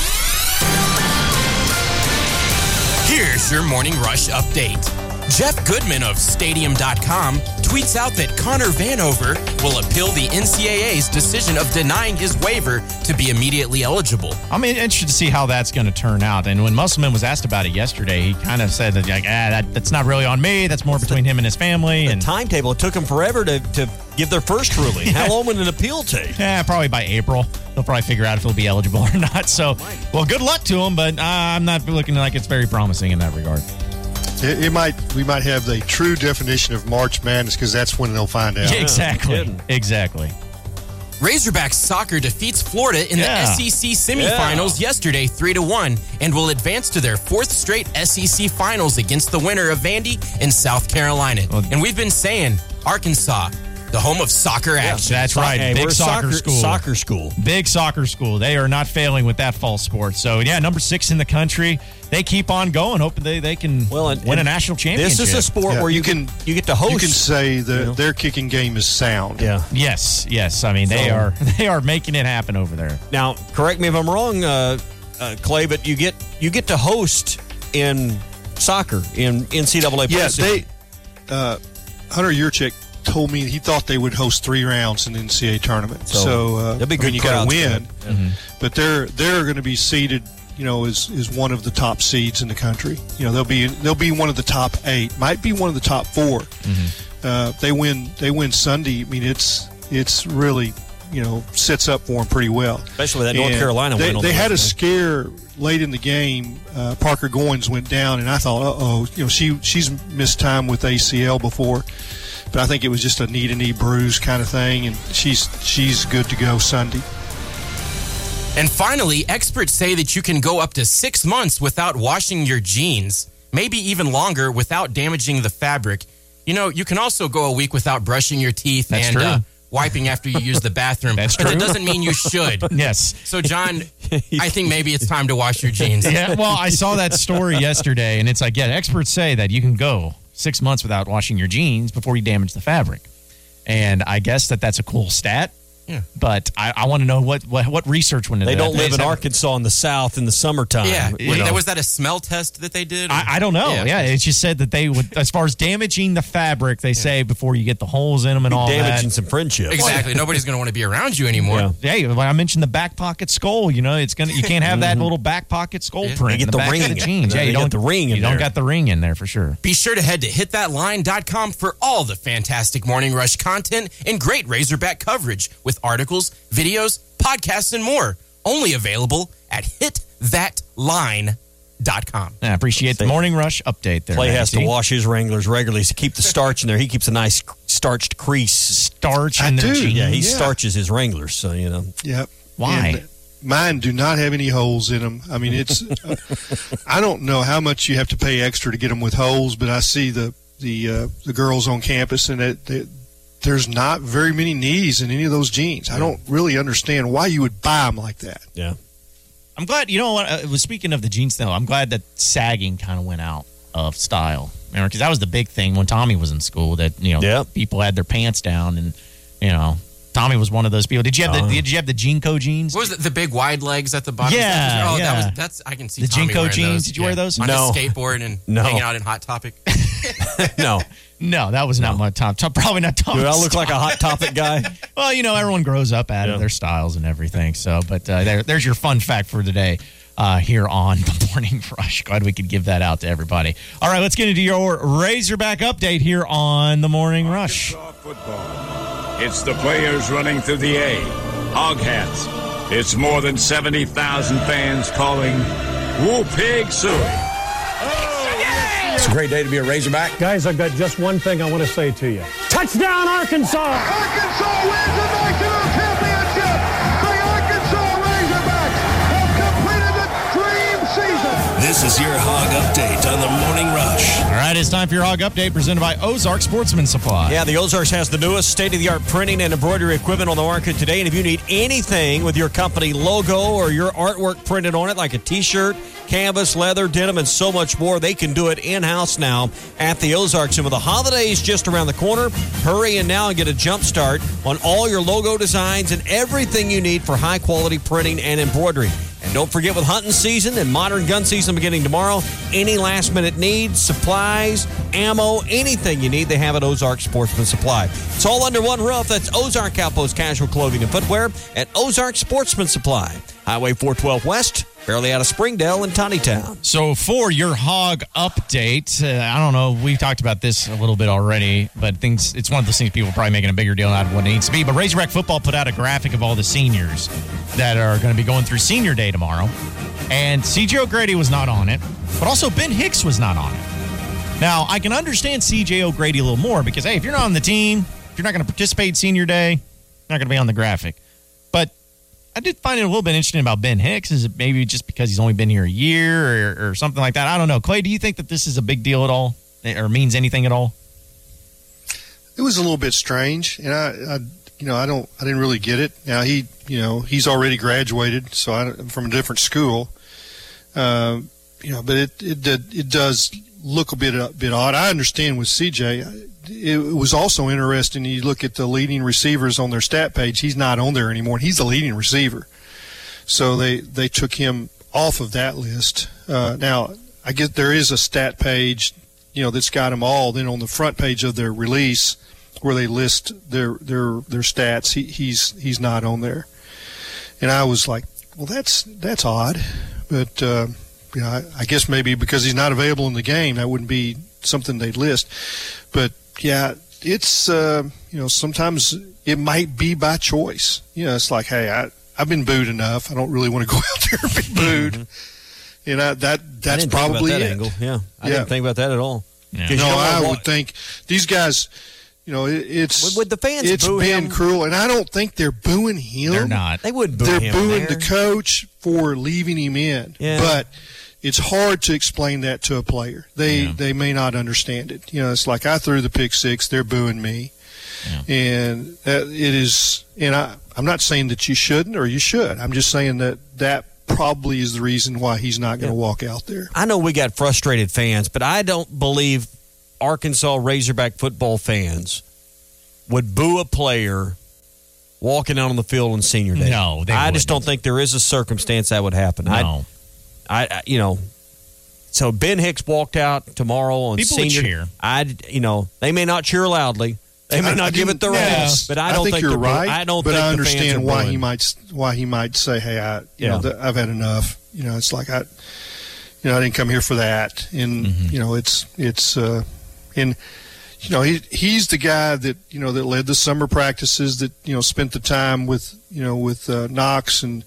Here's your Morning Rush update. Jeff Goodman of Stadium dot com tweets out that Connor Vanover will appeal the N C double A's decision of denying his waiver to be immediately eligible. I'm interested to see how that's going to turn out. And when Musselman was asked about it yesterday, he kind of said that, like, ah, that, that's not really on me. That's more between him and his family. The And timetable, it took them forever to, to give their first ruling. How long would an appeal take? yeah, probably by April, they'll probably figure out if he'll be eligible or not. So, well, good luck to him, but uh, I'm not looking like it's very promising in that regard. It, it might we might have the true definition of March Madness because that's when they'll find out. Yeah, exactly. Exactly. Razorbacks soccer defeats Florida in Yeah. the S E C semifinals yesterday three to one and will advance to their fourth straight S E C finals against the winner of Vandy in South Carolina. Well, and we've been saying Arkansas, the home of soccer action. That's right. Hey, Big we're a soccer, school. Soccer school. Big soccer school. They are not failing with that fall sport. So, yeah, number six in the country. They keep on going, hoping they, they can Well, and- win a and national championship. This is a sport Yeah, where you, you can, can- you get to host. You can say that You know? their kicking game is sound. Yeah. Yes, yes. I mean, they So- are they are making it happen over there. Now, correct me if I'm wrong, uh, uh, Clay, but you get you get to host in soccer in N C double A. Yeah, play. they uh, Hunter Yurchek told me he thought they would host three rounds in the N C double A tournament. So, So, uh, that'd be I good mean, you got crowds to for win, that. Mm-hmm. but they're they're going to be seeded. You know, as is one of the top seeds in the country. You know, they'll be they'll be one of the top eight. Might be one of the top four. Mm-hmm. Uh, they win they win Sunday. I mean, it's it's really you know sets up for them pretty well. Especially that North And Carolina they, win on They the had a West scare late in the game. Uh, Parker Goins went down, and I thought, uh oh, you know, she she's missed time with A C L before, but I think it was just a knee to knee bruise kind of thing, and she's she's good to go Sunday. And finally, experts say that you can go up to six months without washing your jeans, maybe even longer without damaging the fabric. You know, you can also go a week without brushing your teeth That's and true. Uh, wiping after you use the bathroom. That's but true. that doesn't mean you should. Yes. So, John, I think maybe it's time to wash your jeans. Yeah, well, I saw that story yesterday, and it's like, yeah, experts say that you can go six months without washing your jeans before you damage the fabric. And I guess that that's a cool stat. Yeah. But I, I want to know what, what what research went into They that. don't live in Is that- Arkansas in the South in the summertime. Yeah. you Was, know. was that a smell test that they did? I, I don't know. Yeah. Yeah. it just said that they would, as far as damaging the fabric, they say before you get the holes in them and all damaging that. some friendships. Exactly. Nobody's going to want to be around you anymore. Yeah. Hey, when I mentioned the back pocket skull, you know, it's gonna you can't have that little back pocket skull Yeah. print. They get in the back ring of the in- jeans. they Yeah, you get don't the ring in You don't there. got the ring in there for sure. Be sure to head to hit that line dot com for all the fantastic Morning Rush content and great Razorback coverage with articles, videos, podcasts, and more. Only available at hit that line dot com. I appreciate the Morning Rush update there. Clay has to Maddie T. wash his Wranglers regularly to keep the starch in there. He keeps a nice starched crease. starch I in their do. jeans. Yeah, he Yeah. starches his Wranglers, so you know. Yep. Why? And mine do not have any holes in them. I mean, it's uh, I don't know how much you have to pay extra to get them with holes, but I see the the uh, the girls on campus, and it, it, there's not very many knees in any of those jeans. I don't really understand why you would buy them like that. Yeah. I'm glad, you know what, uh, was speaking of the jeans, though, I'm glad that sagging kind of went out of style. Remember, because that was the big thing when Tommy was in school, that, you know, yep. people had their pants down, and, you know, Tommy was one of those people. Did you have the uh, Did you have the Jinko jeans? What was it, the big wide legs at the bottom? Yeah, oh, yeah. That was, that's, I can see the Tommy Jinko jeans. those. Did you yeah. wear those? On no. his skateboard and no. hanging out in Hot Topic? no. No, that was not no. my top. top probably not Tom's. Do I look like a Hot Topic guy? Well, you know, everyone grows up out yeah. of their styles and everything. So, but uh, there, there's your fun fact for today. Uh, here on the Morning Rush. Glad we could give that out to everybody. All right, let's get into your Razorback update here on the Morning Rush. Football. It's the players running through the A. Hog hats. It's more than seventy thousand fans calling Woo Pig Suey. It's a great day to be a Razorback. Guys, I've got just one thing I want to say to you. Touchdown, Arkansas! Arkansas wins the national championship! The Arkansas Razorbacks have completed the dream season! This is your Hog Update on the Morning Rush. All right, it's time for your Hog Update presented by Ozark Sportsman Supply. Yeah, the Ozarks has the newest state-of-the-art printing and embroidery equipment on the market today. And if you need anything with your company logo or your artwork printed on it, like a T-shirt, canvas, leather, denim, and so much more, they can do it in-house now at the Ozarks. And with the holidays just around the corner, hurry in now and get a jump start on all your logo designs and everything you need for high-quality printing and embroidery. And don't forget, with hunting season and modern gun season beginning tomorrow, any last-minute needs, supplies, ammo, anything you need, they have at Ozark Sportsman Supply. It's all under one roof. That's Ozark Outpost Casual Clothing and Footwear at Ozark Sportsman Supply. Highway four twelve West, barely out of Springdale and Tawnytown. So for your Hog Update, uh, I don't know, we've talked about this a little bit already, but things it's one of those things people are probably making a bigger deal out of what it needs to be. But Razorback Football put out a graphic of all the seniors that are going to be going through Senior Day tomorrow. And C J O'Grady was not on it, but also Ben Hicks was not on it. Now, I can understand C J O'Grady a little more because, hey, if you're not on the team, if you're not going to participate Senior Day, you're not going to be on the graphic. But I did find it a little bit interesting about Ben Hicks. Is it maybe just because he's only been here a year or, or something like that? I don't know. Clay, do you think that this is a big deal at all or means anything at all? It was a little bit strange, and I, I you know, I don't, I didn't really get it. Now he, you know, he's already graduated, so I, from a different school, uh, you know, but it, it, it does look a bit, a bit odd. I understand with C J. It was also interesting. You look at the leading receivers on their stat page. He's not on there anymore. He's the leading receiver, so they they took him off of that list. Uh, now, I guess there is a stat page, you know, that's got them all. Then on the front page of their release, where they list their their their stats, he, he's he's not on there. And I was like, well, that's that's odd, but uh, you know, I, I guess maybe because he's not available in the game, that wouldn't be something they'd list. But yeah, it's uh, you know, sometimes it might be by choice. You know, it's like, hey, I I've been booed enough. I don't really want to go out there and be booed. Mm-hmm. You know, that that's I didn't probably think about that it. angle. Yeah, I yeah. didn't think about that at all. Yeah. No, I would think these guys. You know, it, it's would, would the fans it's boo been him? cruel, and I don't think they're booing him. They're not. They would boo They're him booing there. the coach for leaving him in. Yeah. But it's hard to explain that to a player. They Yeah. they may not understand it. You know, it's like I threw the pick six, they're booing me, Yeah. and that it is. And I I'm not saying that you shouldn't or you should. I'm just saying that that probably is the reason why he's not going to Yeah. walk out there. I know we got frustrated fans, but I don't believe Arkansas Razorback football fans would boo a player walking out on the field on Senior Day. No, they I just wouldn't. don't think there is a circumstance that would happen. No. I, I, you know, so Ben Hicks walked out tomorrow on People would Senior. cheer. I, you know, they may not cheer loudly. They may I- not I give do- it the yeah. rest, but I don't think, think you're the- right. I don't but think I the fans understand are why he booing. might why he might say, "Hey, I you Yeah. know th- I've had enough." You know, it's like I, you know, I didn't come here for that, and Mm-hmm. you know, it's it's uh, and you know he he's the guy that you know that led the summer practices, that you know spent the time with you know with uh, Knox and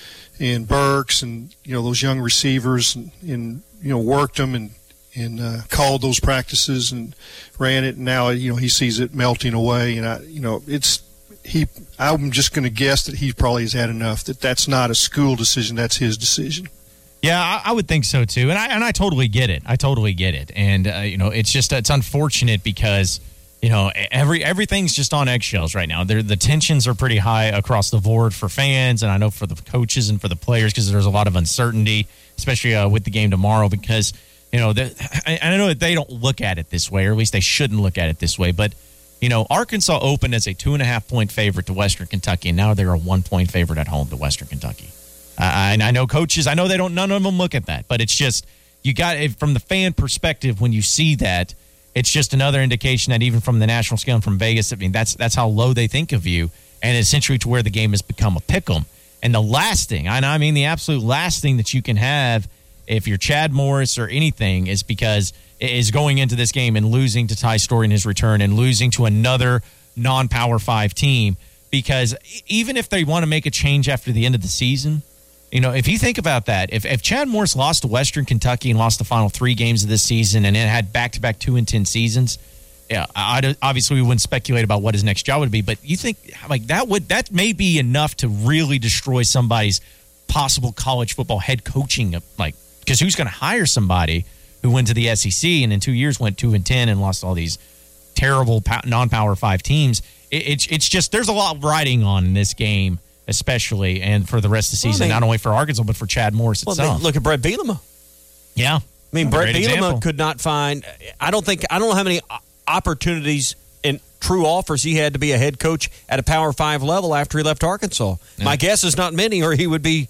and Burks and you know those young receivers and, and you know worked them and. and uh, called those practices and ran it, and now you know he sees it melting away, and I, you know it's he. I'm just going to guess that he probably has had enough. That that's not a school decision. That's his decision. Yeah, I, I would think so too, and I and I totally get it. I totally get it, and uh, you know, it's just it's unfortunate because you know every everything's just on eggshells right now. They're, the tensions are pretty high across the board for fans, and I know for the coaches and for the players because there's a lot of uncertainty, especially uh, with the game tomorrow. Because you know, I, I know that they don't look at it this way, or at least they shouldn't look at it this way, but. You know, Arkansas opened as a two and a half point favorite to Western Kentucky, and now they're a one point favorite at home to Western Kentucky. Uh, and I know coaches, I know they don't, none of them look at that, but it's just, you got it from the fan perspective when you see that, it's just another indication that even from the national scale and from Vegas, I mean, that's that's how low they think of you, and essentially to where the game has become a pick'em. And the last thing, and I mean the absolute last thing that you can have if you're Chad Morris or anything is because is going into this game and losing to Ty Storey in his return and losing to another non-Power Five team, because even if they want to make a change after the end of the season, you know, if you think about that, if, if Chad Morris lost to Western Kentucky and lost the final three games of this season and it had back-to-back two and ten seasons, yeah, I, obviously we wouldn't speculate about what his next job would be, but you think like that would that may be enough to really destroy somebody's possible college football head coaching, like, because who's going to hire somebody who went to the S E C and in two years went two and ten and lost all these terrible non-Power Five teams? It, it's it's just there's a lot riding on in this game, especially and for the rest of the season, well, I mean, not only for Arkansas but for Chad Morris well, itself. I mean, look at Brett Bielema. Yeah, I mean, Brett Bielema example. could not find. I don't think I don't know how many opportunities and true offers he had to be a head coach at a Power Five level after he left Arkansas. Yeah. My guess is not many, or he would be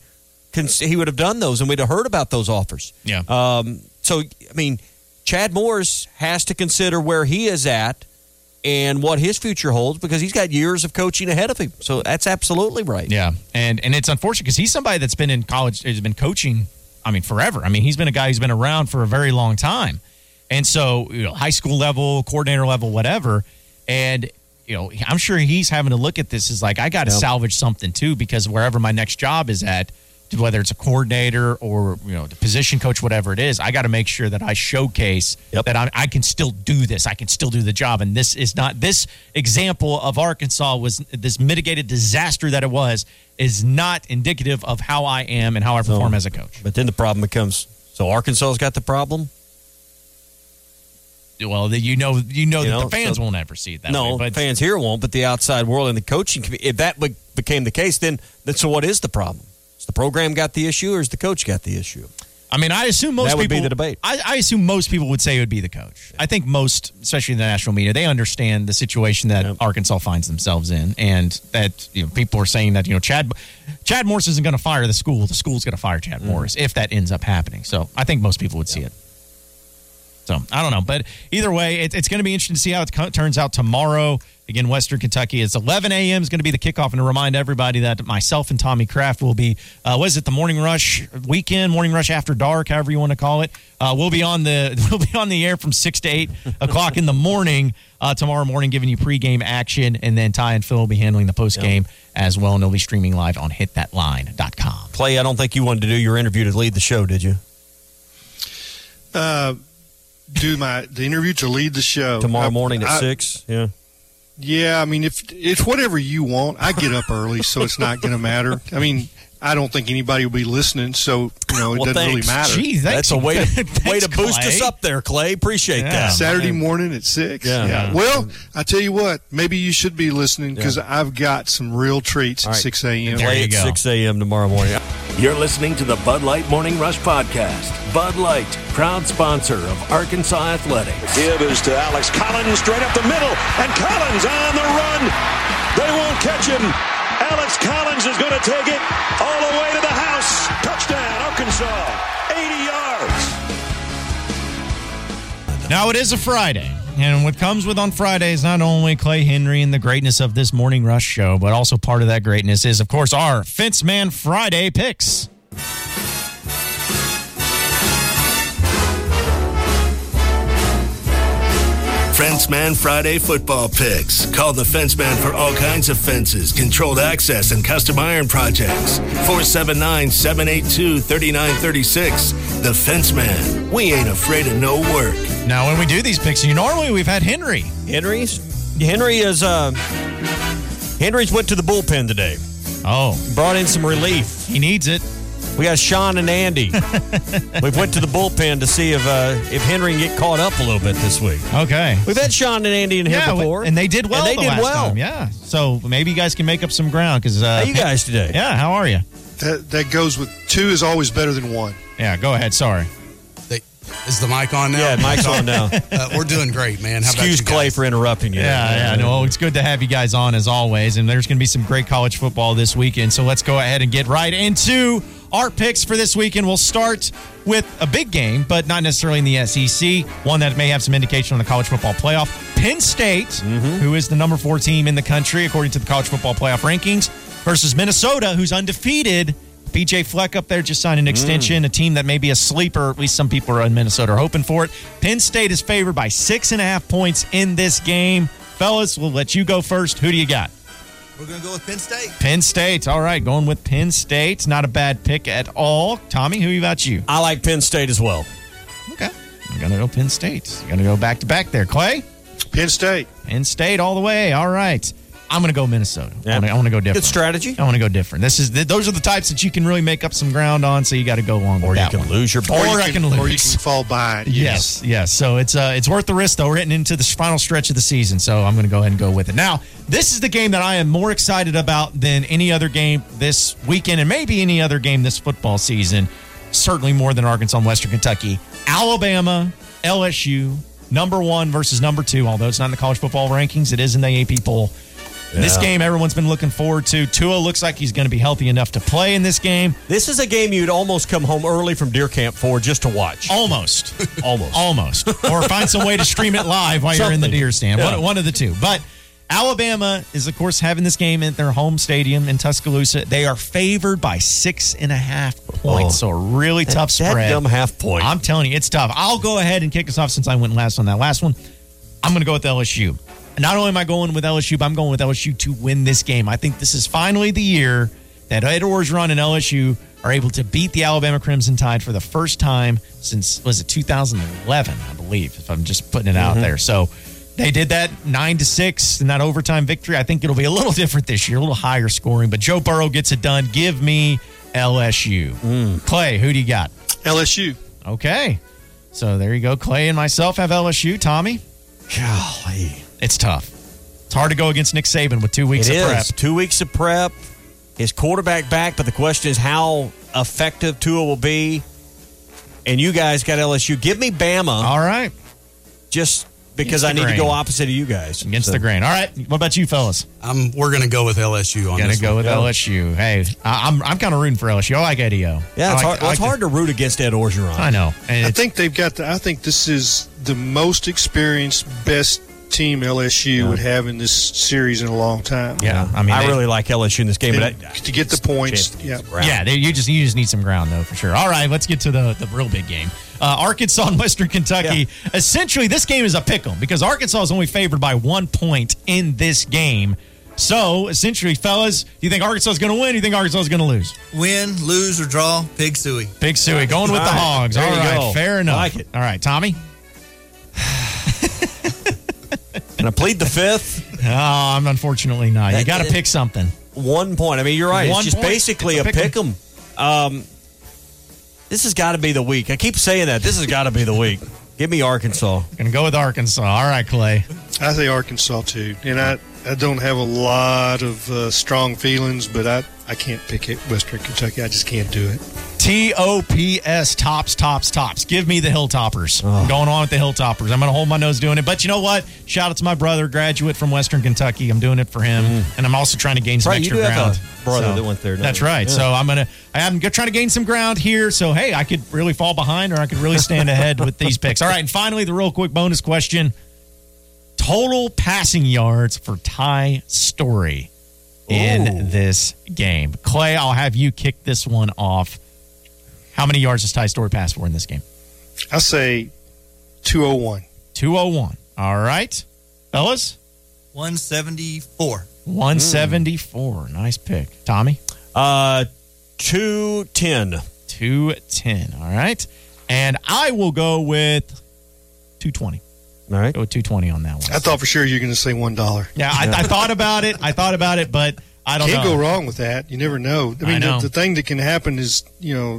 he would have done those, and we'd have heard about those offers. Yeah. Um, so, I mean, Chad Morris has to consider where he is at and what his future holds because he's got years of coaching ahead of him. So that's absolutely right. Yeah, and and it's unfortunate because he's somebody that's been in college, has been coaching, I mean, forever. I mean, he's been a guy who's been around for a very long time. And so, you know, high school level, coordinator level, whatever. And, you know, I'm sure he's having to look at this as like, I got to yep. salvage something too because wherever my next job is at, whether it's a coordinator or, you know, the position coach, whatever it is, I got to make sure that I showcase yep. that I, I can still do this. I can still do the job. And this is not, this example of Arkansas was this mitigated disaster that it was, is not indicative of how I am and how I perform no. as a coach. But then the problem becomes, so Arkansas's got the problem? Well, you know, you know you that know, the fans so, won't ever see it that no, way. No, fans here won't, but the outside world and the coaching committee, if that be- became the case, then, then so what is the problem? Is the program got the issue or is the coach got the issue? I mean, I assume most that would people, be the debate. I, I assume most people would say it would be the coach. I think most, especially in the national media, they understand the situation that yep. Arkansas finds themselves in, and that, you know, people are saying that, you know, Chad Chad Morris isn't going to fire the school. The school's going to fire Chad mm. Morris if that ends up happening. So I think most people would see it. So I don't know, but either way, it, it's going to be interesting to see how it co- turns out tomorrow. Again, Western Kentucky. It's eleven a.m. is going to be the kickoff, and to remind everybody that myself and Tommy Kraft will be, uh, what is it, the Morning Rush weekend, Morning Rush After Dark, however you want to call it. Uh, we'll be on the we'll be on the air from six to eight o'clock in the morning uh, tomorrow morning, giving you pregame action, and then Ty and Phil will be handling the postgame yep. as well, and they'll be streaming live on hit that line dot com. Clay, I don't think you wanted to do your interview to lead the show, did you? Uh. Do my the interview to lead the show tomorrow morning I, at six. Yeah, yeah. I mean, if it's whatever you want, I get up early, so it's not going to matter. I mean, I don't think anybody will be listening, so you know it well, doesn't thanks. really matter. Gee, that's a way to thanks, way to boost Clay. us up there, Clay. Appreciate yeah, that. Saturday man. morning at six. Yeah. yeah. Well, I tell you what, maybe you should be listening because yeah. I've got some real treats right. at six a.m. Play at six a.m. tomorrow morning. You're listening to the Bud Light Morning Rush Podcast. Bud Light, proud sponsor of Arkansas Athletics. Give is to Alex Collins, straight up the middle, and Collins on the run. They won't catch him. Alex Collins is going to take it all the way to the house. Touchdown, Arkansas, eighty yards. Now it is a Friday. And what comes with on Friday is not only Clay Henry and the greatness of this Morning Rush show, but also part of that greatness is, of course, our Fence Man Friday picks. Fenceman Friday football picks. Call the Fenceman for all kinds of fences, controlled access, and custom iron projects. four seven nine, seven eight two, three nine three six. The Fenceman. We ain't afraid of no work. Now, when we do these picks, you normally we've had Henry. Henry's Henry is uh, Henry's went to the bullpen today. Oh. Brought in some relief. He needs it. We got Sean and Andy. We've went to the bullpen to see if uh, if Henry can get caught up a little bit this week. Okay. We've had Sean and Andy in here yeah, before. And they did well And they the did last well. time. Yeah. So maybe you guys can make up some ground. Cause, uh, How you guys today? Yeah, how are you? That that goes with two is always better than one. Yeah, go ahead. Sorry. They, is the mic on now? Yeah, mic's on now. Uh, we're doing great, man. How Excuse about you Clay guys? for interrupting you. Yeah, yeah. No, it's good to have you guys on as always. And there's going to be some great college football this weekend. So let's go ahead and get right into our picks for this weekend. We'll start with a big game, but not necessarily in the S E C. One that may have some indication on the college football playoff. Penn State, mm-hmm. who is the number four team in the country according to the college football playoff rankings, versus Minnesota, who's undefeated. B J Fleck up there just signed an extension, mm. a team that may be a sleeper. At least some people are in Minnesota are hoping for it. Penn State is favored by six and a half points in this game. Fellas, we'll let you go first. Who do you got? We're going to go with Penn State. Penn State. All right, going with Penn State. Not a bad pick at all. Tommy, who about you? I like Penn State as well. Okay. I'm going to go Penn State. Going to go back to back there. Clay? Penn State. Penn State all the way. All right. I'm going to go Minnesota. Yeah. I want to go different. Good strategy. I want to go different. This is those are the types that you can really make up some ground on. So you got to go along with or that you can one. lose your or, or I can, can lose, or you can fall behind. Yes, yes. yes. So it's uh, it's worth the risk though. We're getting into the final stretch of the season, so I'm going to go ahead and go with it. Now, this is the game that I am more excited about than any other game this weekend, and maybe any other game this football season. Certainly more than Arkansas and Western Kentucky. Alabama, L S U, number one versus number two. Although it's not in the college football rankings, it is in the A P poll. Yeah. This game everyone's been looking forward to. Tua looks like he's going to be healthy enough to play in this game. This is a game you'd almost come home early from deer camp for just to watch. Almost. almost. Almost. Or find some way to stream it live while Something. you're in the deer stand. Yeah. One, one of the two. But Alabama is, of course, having this game at their home stadium in Tuscaloosa. They are favored by six and a half points. Oh, so a really that, tough spread. That dumb half point. I'm telling you, it's tough. I'll go ahead and kick us off since I went last on that last one. I'm going to go with L S U. Not only am I going with L S U, but I'm going with L S U to win this game. I think this is finally the year that Ed Orgeron and L S U are able to beat the Alabama Crimson Tide for the first time since, was it two thousand eleven, I believe, if I'm just putting it out mm-hmm. there. So they did that nine to six in that overtime victory. I think it'll be a little different this year, a little higher scoring, but Joe Burrow gets it done. Give me L S U. Mm. Clay, who do you got? L S U. Okay. So there you go. Clay and myself have L S U. Tommy? Golly. It's tough. It's hard to go against Nick Saban with two weeks it of is. prep. Two weeks of prep. His quarterback back, but the question is how effective Tua will be. And you guys got L S U. Give me Bama. All right. Just because I need grain. to go opposite of you guys. Against so. the grain. All right. What about you, fellas? Um, we're going to go with L S U on Gonna this go one. with L S U. Hey, I, I'm I'm kind of rooting for L S U. I like Eddie O. Yeah, it's, like, hard, well, it's like hard the, to root against Ed Orgeron. I know. And I think they've got the, I think this is the most experienced, best team L S U yeah. would have in this series in a long time. Yeah, I mean, I they, really like L S U in this game, but I, to get the points, yeah, yeah, they, you just you just need some ground though for sure. All right, let's get to the the real big game. Uh, Arkansas and Western Kentucky. Yeah. Essentially, this game is a pick'em because Arkansas is only favored by one point in this game. So, essentially, fellas, do you think Arkansas is going to win? Or do you think Arkansas is going to lose? Win, lose, or draw, Pig Suey. Pig Suey, going with All the right. Hogs. There All you right, go. fair enough. I like it. All right, Tommy? Can I plead the fifth? Oh, I'm unfortunately not. You got to pick something. One point. I mean, you're right. One it's just point. basically It's a a pick 'em. Um, this has got to be the week. I keep saying that. This has got to be the week. Give me Arkansas. Going to go with Arkansas. All right, Clay. I say Arkansas, too. And I, I don't have a lot of uh, strong feelings, but I, I can't pick it, Western Kentucky. I just can't do it. T O P S, tops, tops, tops. Give me the Hilltoppers. Oh. I'm going on with the Hilltoppers. I'm going to hold my nose doing it. But you know what? Shout out to my brother, graduate from Western Kentucky. I'm doing it for him. Mm. And I'm also trying to gain some right, extra you do ground. Have a brother so, that went there. That's you? right. Yeah. So I'm going to I'm trying to gain some ground here. So, hey, I could really fall behind or I could really stand ahead with these picks. All right. And finally, the real quick bonus question. Total passing yards for Ty Story in Ooh. this game. Clay, I'll have you kick this one off. How many yards does Ty Story pass for in this game? I say two oh one. two oh one. All right. Fellas? one seventy-four. one seventy-four. Mm. Nice pick. Tommy? Uh, two ten. two ten. All right. And I will go with two twenty. All right. Go with two twenty on that one. I thought for sure you were going to say one dollar. Yeah, I, I thought about it. I thought about it, but I don't Can't know. go wrong with that. You never know. I mean, I know. The, the thing that can happen is, you know,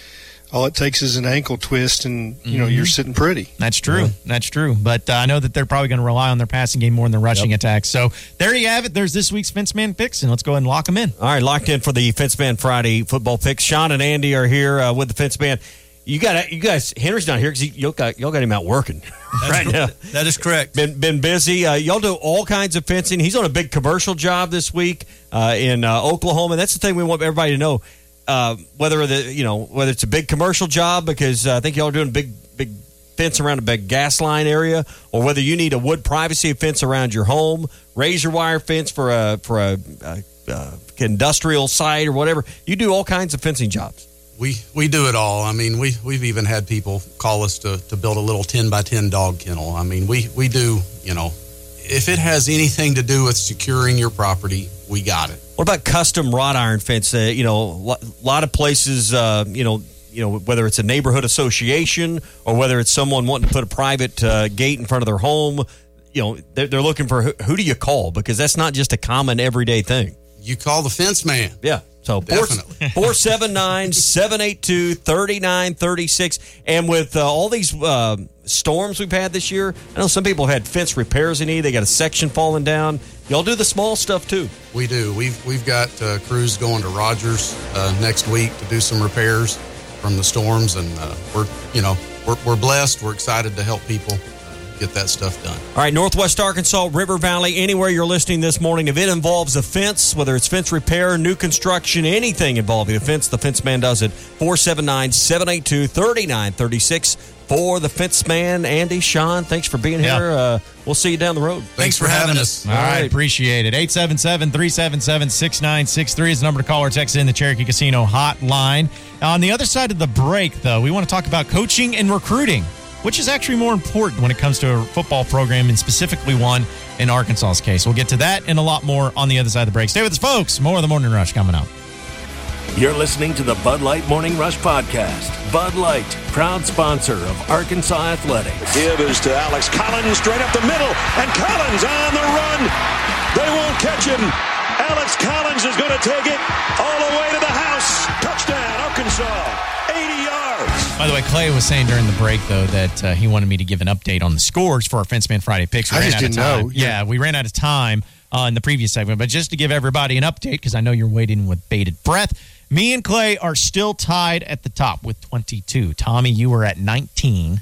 all it takes is an ankle twist, and you know Mhm. you're sitting pretty. That's true. That's true. But uh, I know that they're probably going to rely on their passing game more than their rushing attacks. So there you have it. There's this week's Fence Man picks, and let's go ahead and lock them in. All right, locked in for the Fence Man Friday football picks. Sean and Andy are here uh, with the Fence Man. You got you guys. Henry's not here because y'all got y'all got him out working right now. That is correct. Been been busy. Uh, y'all do all kinds of fencing. He's on a big commercial job this week uh, in uh, Oklahoma. That's the thing we want everybody to know. Uh, whether the you know whether it's a big commercial job because uh, I think y'all are doing a big big fence around a big gas line area, or whether you need a wood privacy fence around your home, razor wire fence for a for a, a, a industrial site or whatever. You do all kinds of fencing jobs. We we do it all. I mean, we we've even had people call us to, to build a little ten by ten dog kennel. I mean, we we do, you know, if it has anything to do with securing your property, we got it. What about custom wrought iron fence? Uh, you know, a lot of places, uh, you know, you know, whether it's a neighborhood association or whether it's someone wanting to put a private uh, gate in front of their home, you know, they're, they're looking for who, who do you call, because that's not just a common everyday thing. You call the fence man. Yeah. So four seven nine, seven eight two, three nine three six. And with uh, all these uh, storms we've had this year, I know some people have had fence repairs they need. They got a section falling down. Y'all do the small stuff too. We do. We've we've got uh, crews going to Rogers uh, next week to do some repairs from the storms, and uh, we're you know we're we're blessed. We're excited to help people get that stuff done. All right, Northwest Arkansas, River Valley, anywhere you're listening this morning, if it involves a fence, whether it's fence repair, new construction, anything involving a fence, the Fence Man does it. four seven nine, seven eight two, three nine three six. For the Fence Man, Andy, Sean, thanks for being Yeah. here. Uh, we'll see you down the road. Thanks for having us. All right, appreciate it. eight seven seven, three seven seven, six nine six three is the number to call or text in the Cherokee Casino hotline. On the other side of the break, though, we want to talk about coaching and recruiting, which is actually more important when it comes to a football program, and specifically one in Arkansas's case. We'll get to that and a lot more on the other side of the break. Stay with us, folks. More of the Morning Rush coming up. You're listening to the Bud Light Morning Rush Podcast. Bud Light, proud sponsor of Arkansas Athletics. Give is to Alex Collins, straight up the middle, and Collins on the run. They won't catch him. Alex Collins is going to take it all the way to the house. Touchdown, Arkansas, eighty yards. By the way, Clay was saying during the break, though, that uh, he wanted me to give an update on the scores for our Fence Man Friday picks. We I ran just out of didn't time. know. Yeah. Yeah, we ran out of time uh, in the previous segment. But just to give everybody an update, because I know you're waiting with bated breath, me and Clay are still tied at the top with twenty-two. Tommy, you were at nineteen,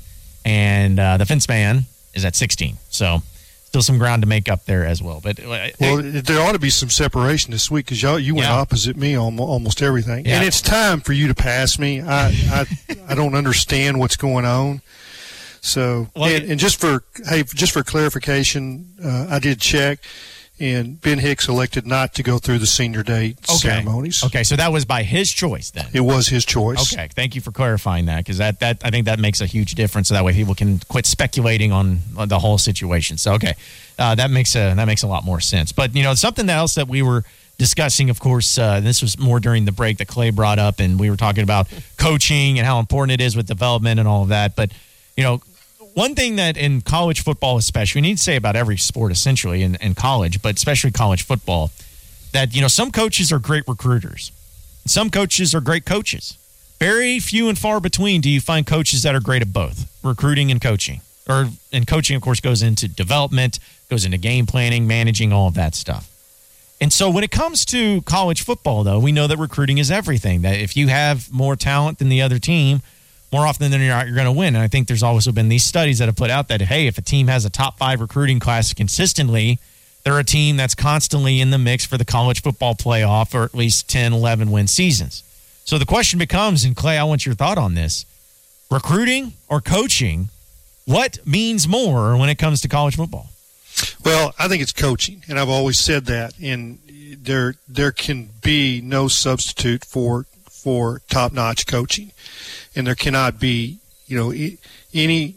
and uh, the Fence Man is at sixteen. So still some ground to make up there as well. But uh, Well, there ought to be some separation this week because y'all you went Yeah. opposite me on almost everything, Yeah. and it's time for you to pass me. I I, I don't understand what's going on. So, Well, and, it- and just for hey, just for clarification, uh, I did check, and Ben Hicks elected not to go through the senior day okay. ceremonies. Okay, so that was by his choice then. It was his choice. Okay, thank you for clarifying that, because that, that I think that makes a huge difference. So that way people can quit speculating on, on the whole situation. So okay, uh, that makes a that makes a lot more sense. But you know, something else that we were discussing, of course, uh, this was more during the break that Clay brought up, and we were talking about coaching and how important it is with development and all of that. But you know, one thing that in college football, especially, we need to say about every sport essentially in, in college, but especially college football, that you know some coaches are great recruiters. Some coaches are great coaches. Very few and far between do you find coaches that are great at both, recruiting and coaching. Or and coaching, of course, goes into development, goes into game planning, managing, all of that stuff. And so when it comes to college football, though, we know that recruiting is everything. That if you have more talent than the other team, more often than not, you're going to win. And I think there's also been these studies that have put out that, hey, if a team has a top five recruiting class consistently, they're a team that's constantly in the mix for the college football playoff, or at least ten, eleven win seasons. So the question becomes, and Clay, I want your thought on this, recruiting or coaching, what means more when it comes to college football? Well, I think it's coaching, and I've always said that. And there, there can be no substitute for for top-notch coaching, and there cannot be, you know, any.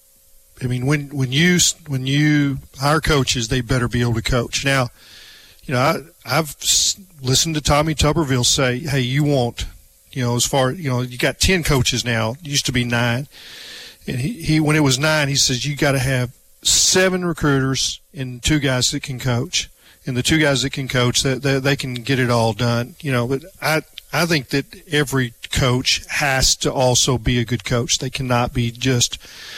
I mean, when when you when you hire coaches, they better be able to coach. Now, you know, I, I've listened to Tommy Tuberville say, "Hey, you want, you know, as far you know, you got ten coaches now. It used to be nine." And he, he when it was nine, he says you got to have seven recruiters and two guys that can coach. And the two guys that can coach, that they, they can get it all done. You know, but I I think that every coach has to also be a good coach. They cannot be just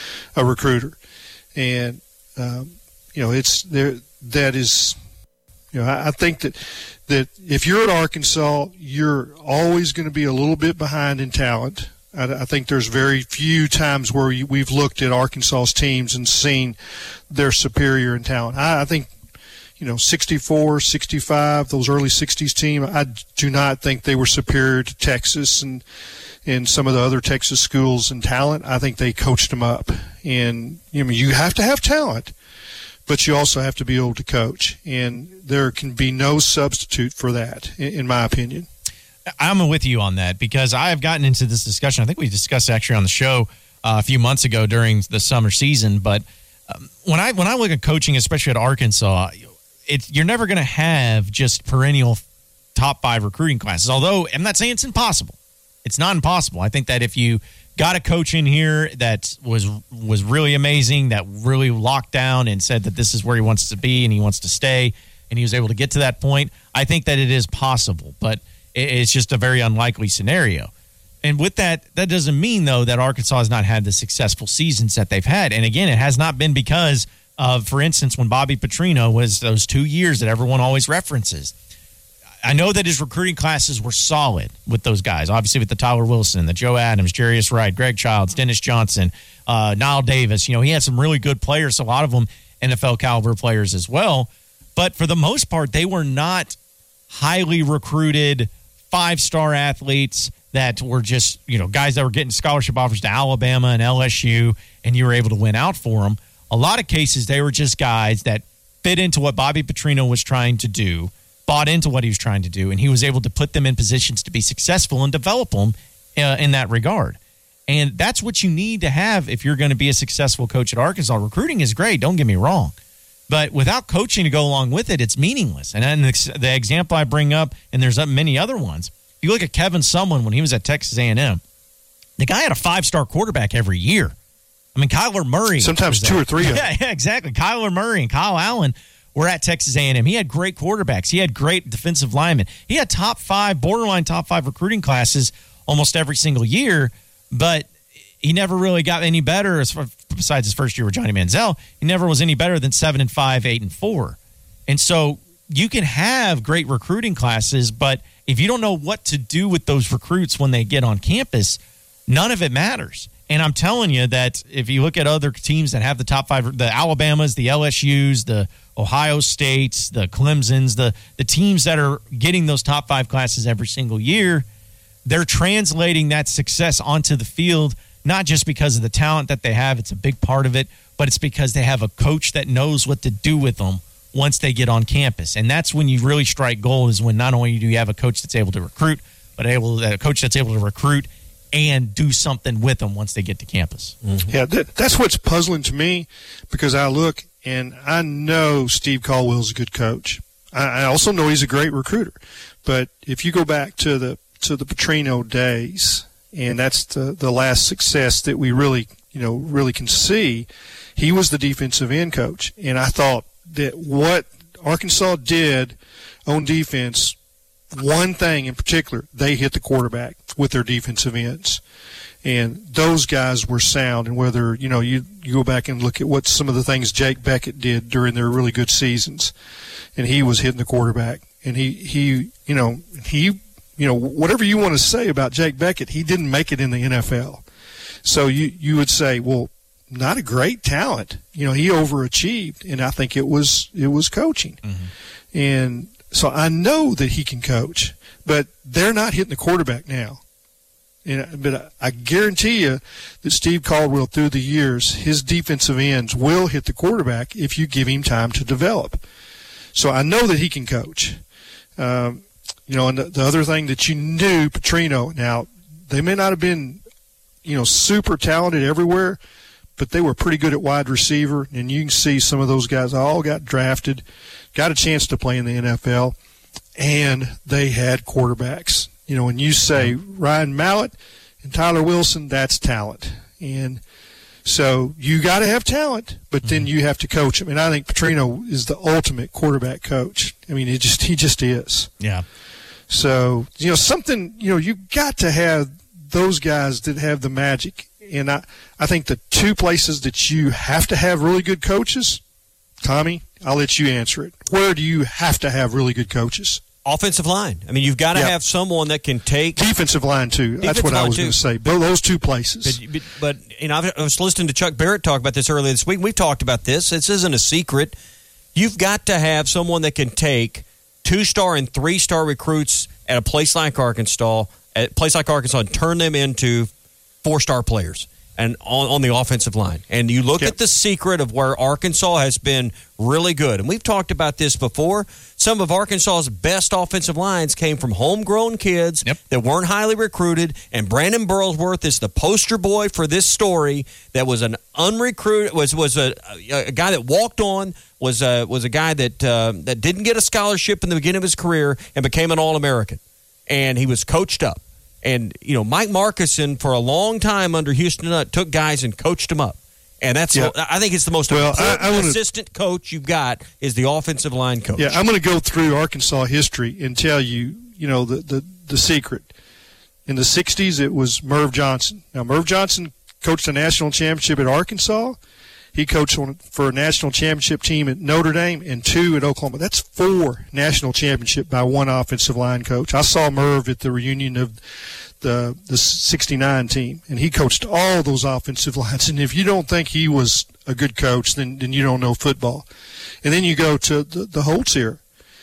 a recruiter. And um, you know, it's there. That is, you know, I, I think that that if you're at Arkansas, you're always going to be a little bit behind in talent. I, I think there's very few times where you, we've looked at Arkansas's teams and seen they're superior in talent. I, I think, you know, sixty-four, sixty-five, those early sixties team, I do not think they were superior to Texas and and some of the other Texas schools in talent. I think they coached them up. And, you know, you have to have talent, but you also have to be able to coach. And there can be no substitute for that, in, in my opinion. I'm with you on that because I have gotten into this discussion. I think we discussed it actually on the show uh, a few months ago during the summer season. But um, when I when I look at coaching, especially at Arkansas, it, you're never going to have just perennial top five recruiting classes. Although I'm not saying it's impossible. It's not impossible. I think that if you got a coach in here that was was really amazing, that really locked down and said that this is where he wants to be and he wants to stay, and he was able to get to that point, I think that it is possible. But it's just a very unlikely scenario. And with that, that doesn't mean, though, that Arkansas has not had the successful seasons that they've had. And again, it has not been because of, for instance, when Bobby Petrino was those two years that everyone always references. I know that his recruiting classes were solid with those guys, obviously with the Tyler Wilson, the Joe Adams, Jarius Wright, Greg Childs, Dennis Johnson, uh, Nile Davis. You know, he had some really good players, a lot of them N F L caliber players as well. But for the most part, they were not highly recruited five-star athletes that were just, you know, guys that were getting scholarship offers to Alabama and L S U, and you were able to win out for them. A lot of cases, they were just guys that fit into what Bobby Petrino was trying to do, bought into what he was trying to do, and he was able to put them in positions to be successful and develop them uh, in that regard. And that's what you need to have if you're going to be a successful coach at Arkansas. Recruiting is great, don't get me wrong. But without coaching to go along with it, it's meaningless. And then the, the example I bring up, and there's many other ones, you look at Kevin Sumlin when he was at Texas A and M. The guy had a five-star quarterback every year. I mean, Kyler Murray. Sometimes two or three. Yeah, yeah, exactly. Kyler Murray and Kyle Allen were at Texas A and M. He had great quarterbacks. He had great defensive linemen. He had top five, borderline top five recruiting classes almost every single year, but he never really got any better as far, besides his first year with Johnny Manziel. He never was any better than seven and five, eight and four. And so you can have great recruiting classes, but if you don't know what to do with those recruits when they get on campus, none of it matters. And I'm telling you that if you look at other teams that have the top five, the Alabamas, the L S Us, the Ohio States, the Clemsons, the, the teams that are getting those top five classes every single year, they're translating that success onto the field, not just because of the talent that they have, it's a big part of it, but it's because they have a coach that knows what to do with them once they get on campus. And that's when you really strike gold, is when not only do you have a coach that's able to recruit, but able a coach that's able to recruit and do something with them once they get to campus. Mm-hmm. Yeah, that, that's what's puzzling to me, because I look and I know Steve Caldwell's a good coach. I, I also know he's a great recruiter. But if you go back to the to the Petrino days, and that's the, the last success that we really, you know, really can see, he was the defensive end coach. And I thought that what Arkansas did on defense, one thing in particular, they hit the quarterback with their defensive ends. And those guys were sound. And whether, you know, you, you go back and look at what some of the things Jake Beckett did during their really good seasons, and he was hitting the quarterback. And he, he you know, he, you know, whatever you want to say about Jake Beckett, he didn't make it in the N F L. So you, you would say, well, not a great talent. You know, he overachieved, and I think it was it was coaching. Mm-hmm. And so I know that he can coach, but they're not hitting the quarterback now. And, but I guarantee you that Steve Caldwell, through the years, his defensive ends will hit the quarterback if you give him time to develop. So I know that he can coach. Um, you know, and the, the other thing that you knew, Petrino, now, they may not have been, you know, super talented everywhere, but they were pretty good at wide receiver. And you can see some of those guys all got drafted, got a chance to play in the N F L, and they had quarterbacks. You know, when you say Ryan Mallett and Tyler Wilson, that's talent. And So you got to have talent, but then you have to coach them. And I think Petrino is the ultimate quarterback coach. I mean, it just he just is. Yeah. So, you know, something, you know, you got to have those guys that have the magic. And I, I think the two places that you have to have really good coaches, Tommy, I'll let you answer it. Where do you have to have really good coaches? Offensive line. I mean, you've got to Yep. have someone that can take Defensive line, too. That's Defensive what I line, was too. going to say. But those two places. But, but, but you know, I was listening to Chuck Barrett talk about this earlier this week. We've talked about this. This isn't a secret. You've got to have someone that can take two-star and three-star recruits at a place like Arkansas, at a place like Arkansas, and turn them into four-star players and on, on the offensive line. And you look Yep. at the secret of where Arkansas has been really good. And we've talked about this before. Some of Arkansas's best offensive lines came from homegrown kids Yep. that weren't highly recruited. And Brandon Burlsworth is the poster boy for this story. That was an unrecruited, was was a, a, a guy that walked on, was a, was a guy that uh, that didn't get a scholarship in the beginning of his career and became an All-American. And he was coached up. And, you know, Mike Marcusson, for a long time under Houston Nutt, took guys and coached them up. And that's, Yeah. I think it's the most Well, important I- I wanna- assistant coach you've got is the offensive line coach. Yeah, I'm going to go through Arkansas history and tell you, you know, the, the, the secret. In the sixties, it was Merv Johnson. Now, Merv Johnson coached a national championship at Arkansas. He coached on, for a national championship team at Notre Dame and two at Oklahoma. That's four national championship by one offensive line coach. I saw Merv at the reunion of the the sixty-nine team, and he coached all those offensive lines. And if you don't think he was a good coach, then, then you don't know football. And then you go to the, the Holtz era,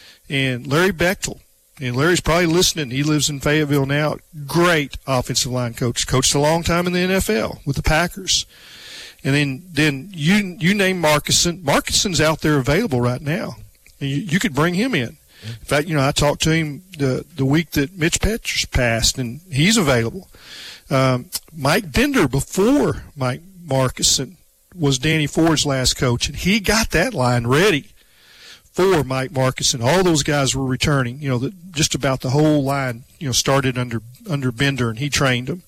and Larry Bechtel. And Larry's probably listening. He lives in Fayetteville now. Great offensive line coach. Coached a long time in the N F L with the Packers. And then, then you you name Marcusson. Marcusson's out there available right now. And you, you could bring him in. In fact, you know, I talked to him the the week that Mitch Peters passed, and he's available. Um, Mike Bender, before Mike Marcusson, was Danny Ford's last coach, and he got that line ready for Mike Marcusson. All those guys were returning. You know, the, just about the whole line, you know, started under under Bender, and he trained them.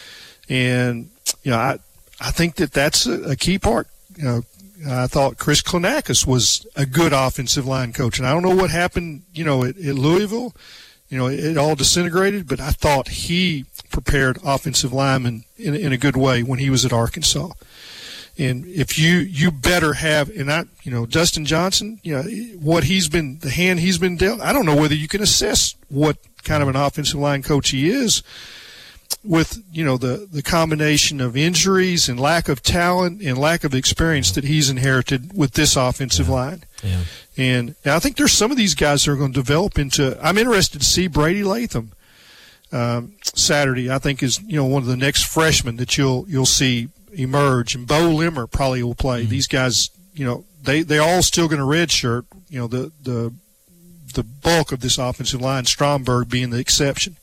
And you know, I. I think that that's a, a key part. You know, I thought Chris Klonakis was a good offensive line coach, and I don't know what happened. You know, at, at Louisville, you know, it, it all disintegrated. But I thought he prepared offensive linemen in, in a good way when he was at Arkansas. And if you you better have, and I, you know, Dustin Johnson, you know, what he's been, the hand he's been dealt. I don't know whether you can assess what kind of an offensive line coach he is, with, you know, the, the combination of injuries and lack of talent and lack of experience that he's inherited with this offensive yeah. line. Yeah. And I think there's some of these guys that are going to develop into – I'm interested to see Brady Latham um, Saturday. I think is, you know, one of the next freshmen that you'll you'll see emerge. And Bo Limmer probably will play. Mm-hmm. These guys, you know, they, they're all still going to redshirt, you know, the, the, the bulk of this offensive line, Stromberg being the exception.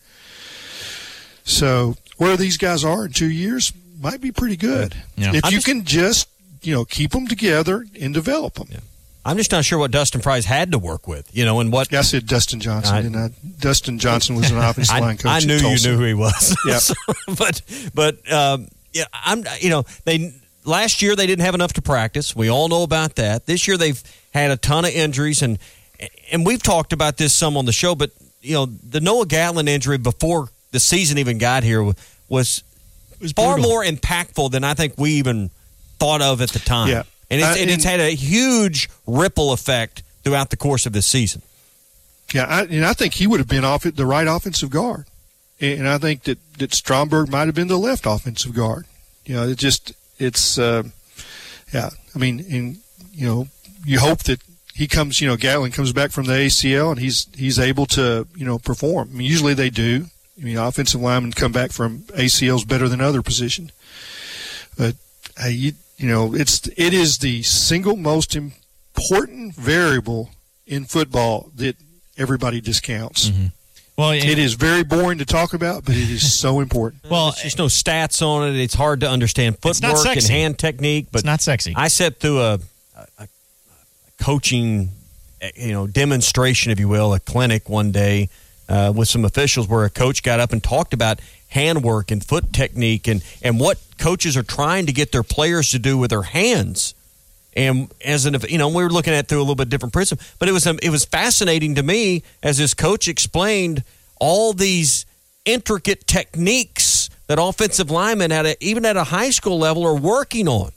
So where these guys are in two years might be pretty good. Yeah. If I'm you just, can just, you know, keep them together and develop them. Yeah. I'm just not sure what Dustin Price had to work with, you know, and what. Yeah, I said Dustin Johnson, I, and I, Dustin Johnson was an offensive I, line coach. I knew at you Tulsa. knew who he was. Yeah. So, but but um, yeah, I'm you know they last year they didn't have enough to practice. We all know about that. This year they've had a ton of injuries, and and we've talked about this some on the show. But you know the Noah Gatlin injury before the season even got here was, was far brutal. more impactful than I think we even thought of at the time. Yeah. And it's, uh, and it's had a huge ripple effect throughout the course of this season. Yeah, I, and I think he would have been off the right offensive guard, and I think that, that Stromberg might have been the left offensive guard. You know, it just it's uh, yeah. I mean, and you know, you hope that he comes. You know, Gatlin comes back from the A C L and he's he's able to you know perform. I mean, usually they do. I mean, offensive linemen come back from A C Ls better than other position, but uh, you. You know, it's it is the single most important variable in football that everybody discounts. Mm-hmm. Well, it is very boring to talk about, but it is so important. Well, there's just no stats on it. It's hard to understand footwork and hand technique. But it's not sexy. I sat through a, a, a coaching, you know, demonstration, if you will, a clinic one day uh, with some officials where a coach got up and talked about handwork and foot technique and, and what coaches are trying to get their players to do with their hands. And as an, you know, we were looking at it through a little bit different prism, but it was um, it was fascinating to me as this coach explained all these intricate techniques that offensive linemen at a, even at a high school level are working on.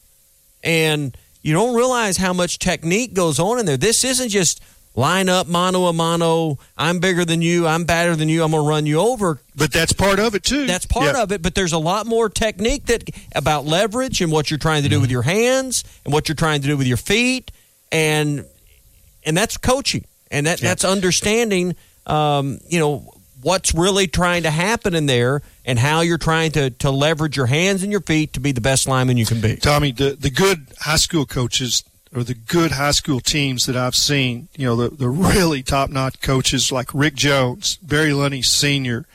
And you don't realize how much technique goes on in there. This isn't just line up, mano a mano, I'm bigger than you, I'm badder than you, I'm going to run you over. But that's part of it, too. That's part yep. of it, but there's a lot more technique that about leverage and what you're trying to do mm-hmm. with your hands and what you're trying to do with your feet, and and that's coaching. And that yep. that's understanding, um, you know, what's really trying to happen in there and how you're trying to, to leverage your hands and your feet to be the best lineman you can be. Tommy, the, the good high school coaches or the good high school teams that I've seen, you know, the, the really top-notch coaches like Rick Jones, Barry Lunny Senior,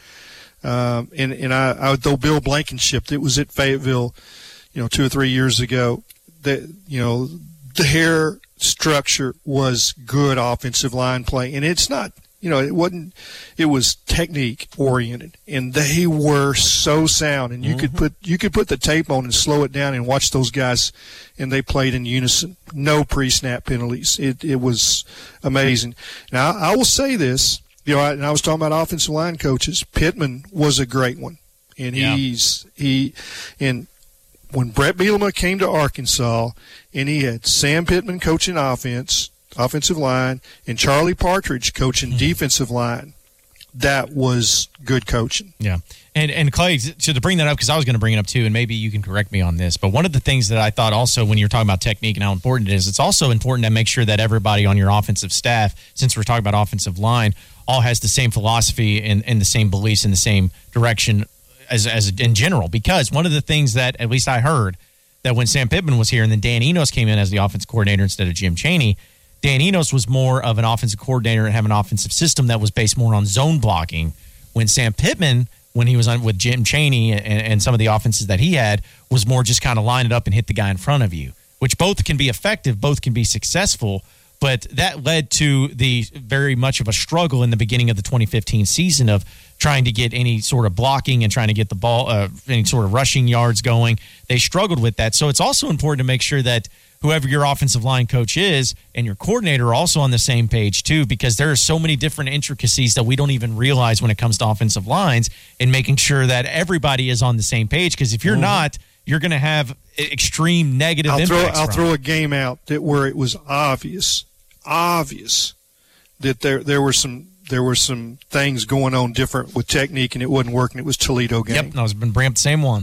um, and, and I, I would throw Bill Blankenship that was at Fayetteville, you know, two or three years ago. That, you know, their structure was good offensive line play. And it's not, you know, it wasn't, it was technique oriented, and they were so sound. And you mm-hmm. could put, you could put the tape on and slow it down and watch those guys, and they played in unison. No pre-snap penalties. It, it was amazing. Now, I will say this, you know, I, and I was talking about offensive line coaches. Pittman was a great one. And yeah. he's, he, and when Brett Bielema came to Arkansas and he had Sam Pittman coaching offense, offensive line, and Charlie Partridge coaching defensive line, that was good coaching. Yeah. And and Clay, so to bring that up, because I was going to bring it up too, and maybe you can correct me on this, but one of the things that I thought also when you're talking about technique and how important it is, it's also important to make sure that everybody on your offensive staff, since we're talking about offensive line, all has the same philosophy and, and the same beliefs in the same direction as, as in general. Because one of the things that at least I heard that when Sam Pittman was here and then Dan Enos came in as the offensive coordinator instead of Jim Chaney, Dan Enos was more of an offensive coordinator and have an offensive system that was based more on zone blocking. When Sam Pittman, when he was on with Jim Chaney and, and some of the offenses that he had, was more just kind of line it up and hit the guy in front of you, which both can be effective, both can be successful. But that led to the very much of a struggle in the beginning of the twenty fifteen season of trying to get any sort of blocking and trying to get the ball, uh, any sort of rushing yards going. They struggled with that. So it's also important to make sure that whoever your offensive line coach is and your coordinator are also on the same page too, because there are so many different intricacies that we don't even realize when it comes to offensive lines, and making sure that everybody is on the same page. Because if you're mm-hmm. not, you're going to have extreme negative I'll impacts. Throw, I'll from throw it. a game out that where it was obvious, obvious that there there were some there were some things going on different with technique and it wasn't working. It was Toledo game. Yep, I was been bringing up the same one.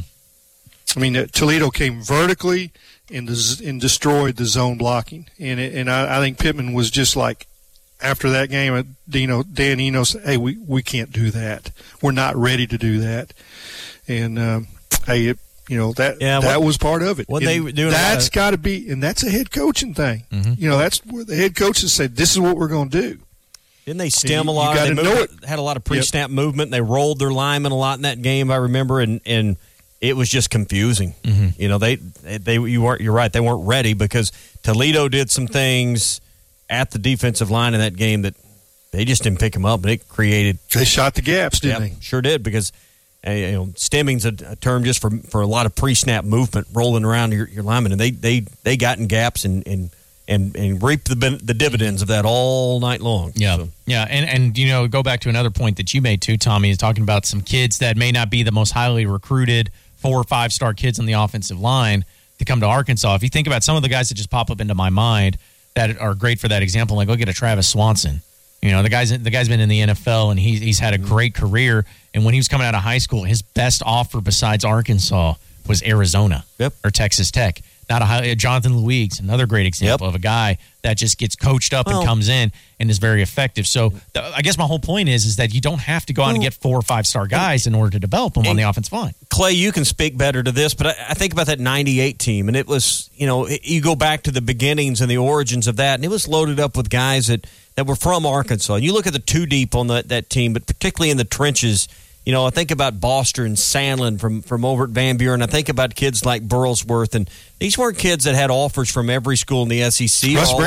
I mean, uh, Toledo came vertically and, des- and destroyed the zone blocking. And it, and I, I think Pittman was just like, after that game, uh, Dino, Dan Enos said, hey, we, we can't do that. We're not ready to do that. And, um, hey, it, you know, that yeah, that what, was part of it. What and they were doing that's of- got to be, and that's a head coaching thing. Mm-hmm. You know, that's where the head coaches said, this is what we're going to do. Didn't they stem you, a lot? You they got to know it. Had a lot of pre-snap yep. movement. They rolled their linemen a lot in that game, I remember, and and it was just confusing. Mm-hmm. You know, they they you weren't. You're right. They weren't ready because Toledo did some things at the defensive line in that game that they just didn't pick them up, and it created. They shot the gaps, didn't yep, they? Sure did, because uh, you know stemming's a, a term just for for a lot of pre-snap movement, rolling around your, your linemen, and they they they got in gaps and and. And, and reap the the dividends of that all night long. Yeah, so. yeah, and and you know, go back to another point that you made too, Tommy, is talking about some kids that may not be the most highly recruited four or five star kids on the offensive line to come to Arkansas. If you think about some of the guys that just pop up into my mind that are great for that example, like look at a Travis Swanson. You know, the guy's the guy's been in the N F L and he's he's had a great career. And when he was coming out of high school, his best offer besides Arkansas was Arizona yep. or Texas Tech. Not a high, Jonathan Luigs, another great example yep. of a guy that just gets coached up well, and comes in and is very effective. So the, I guess my whole point is is that you don't have to go out well, and get four or five star guys in order to develop them on the offensive line. Clay, you can speak better to this, but I, I think about that ninety-eight team, and it was, you know, it, you go back to the beginnings and the origins of that, and it was loaded up with guys that, that were from Arkansas. And you look at the two deep on the, that team, but particularly in the trenches. You know, I think about Boster and Sandlin from, from over at Van Buren. I think about kids like Burlsworth, and these weren't kids that had offers from every school in the S E C. Russ Brown.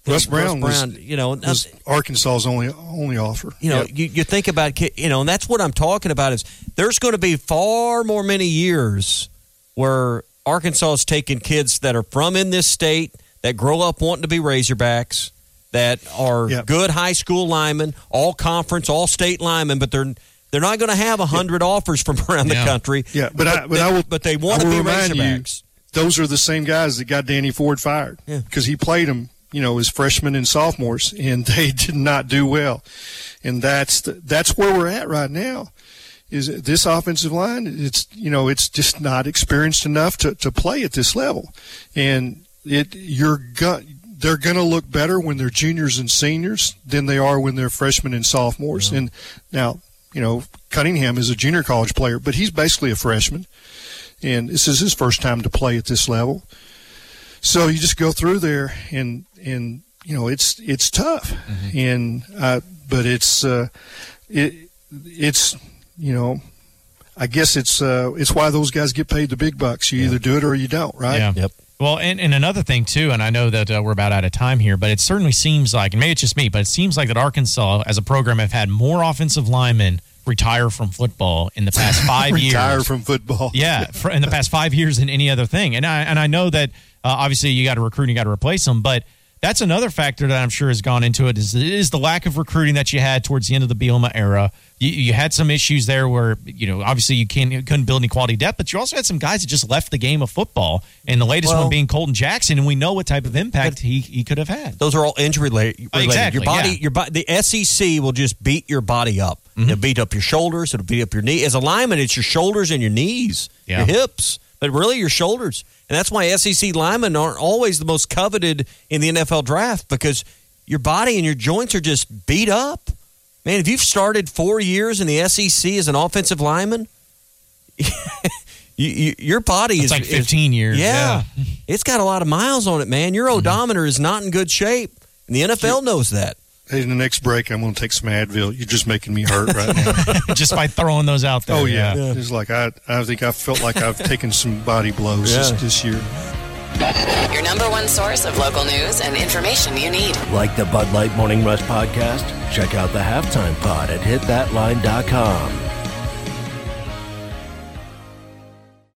Russ Brown, Russ Brown was, you know, was Arkansas's only only offer. You know, yep. you, you think about, you know, and that's what I'm talking about is there's going to be far more many years where Arkansas is taking kids that are from in this state that grow up wanting to be Razorbacks, that are yep. good high school linemen, all conference, all state linemen, but they're they're not going to have a hundred yep. offers from around yeah. the country. Yeah, but, but I, but they, I will, but they want to be Razorbacks. You, those are the same guys that got Danny Ford fired because yeah. he played them, you know, as freshmen and sophomores, and they did not do well. And that's the, that's where we're at right now. Is this offensive line? It's you know, it's just not experienced enough to, to play at this level, and it you're going. They're going to look better when they're juniors and seniors than they are when they're freshmen and sophomores. Yeah. And now, you know, Cunningham is a junior college player, but he's basically a freshman. And this is his first time to play at this level. So you just go through there and, and you know, it's it's tough. Mm-hmm. And uh, but it's uh, it it's, you know, I guess it's uh, it's why those guys get paid the big bucks. You yeah. either do it or you don't, right? Yeah. Yep. Well, and, and another thing, too, and I know that uh, we're about out of time here, but it certainly seems like, and maybe it's just me, but it seems like that Arkansas, as a program, have had more offensive linemen retire from football in the past five retire years. Retire from football. Yeah, for, in the past five years than any other thing. And I, and I know that, uh, obviously, you got to recruit and you got to replace them, but that's another factor that I'm sure has gone into it is, is the lack of recruiting that you had towards the end of the Bielema era. You, you had some issues there where, you know, obviously you, can't, you couldn't build any quality depth, but you also had some guys that just left the game of football, and the latest well, one being Colton Jackson, and we know what type of impact he, he could have had. Those are all injury related. Exactly, your body, yeah. your body, the S E C will just beat your body up. Mm-hmm. It'll beat up your shoulders. It'll beat up your knee. As a lineman, it's your shoulders and your knees, yeah. your hips, but really your shoulders. And that's why S E C linemen aren't always the most coveted in the N F L draft because your body and your joints are just beat up. Man, if you've started four years in the S E C as an offensive lineman, you, you, your body it's is like fifteen is, years. Yeah, yeah, it's got a lot of miles on it, man. Your odometer mm-hmm. is not in good shape, and the N F L knows that. Hey, in the next break, I'm going to take some Advil. You're just making me hurt right now. Just by throwing those out there. Oh, yeah. yeah. It's like I I think I felt like I've taken some body blows yeah. this, this year. Your number one source of local news and information you need. Like the Bud Light Morning Rush podcast? Check out the Halftime Pod at hit that line dot com.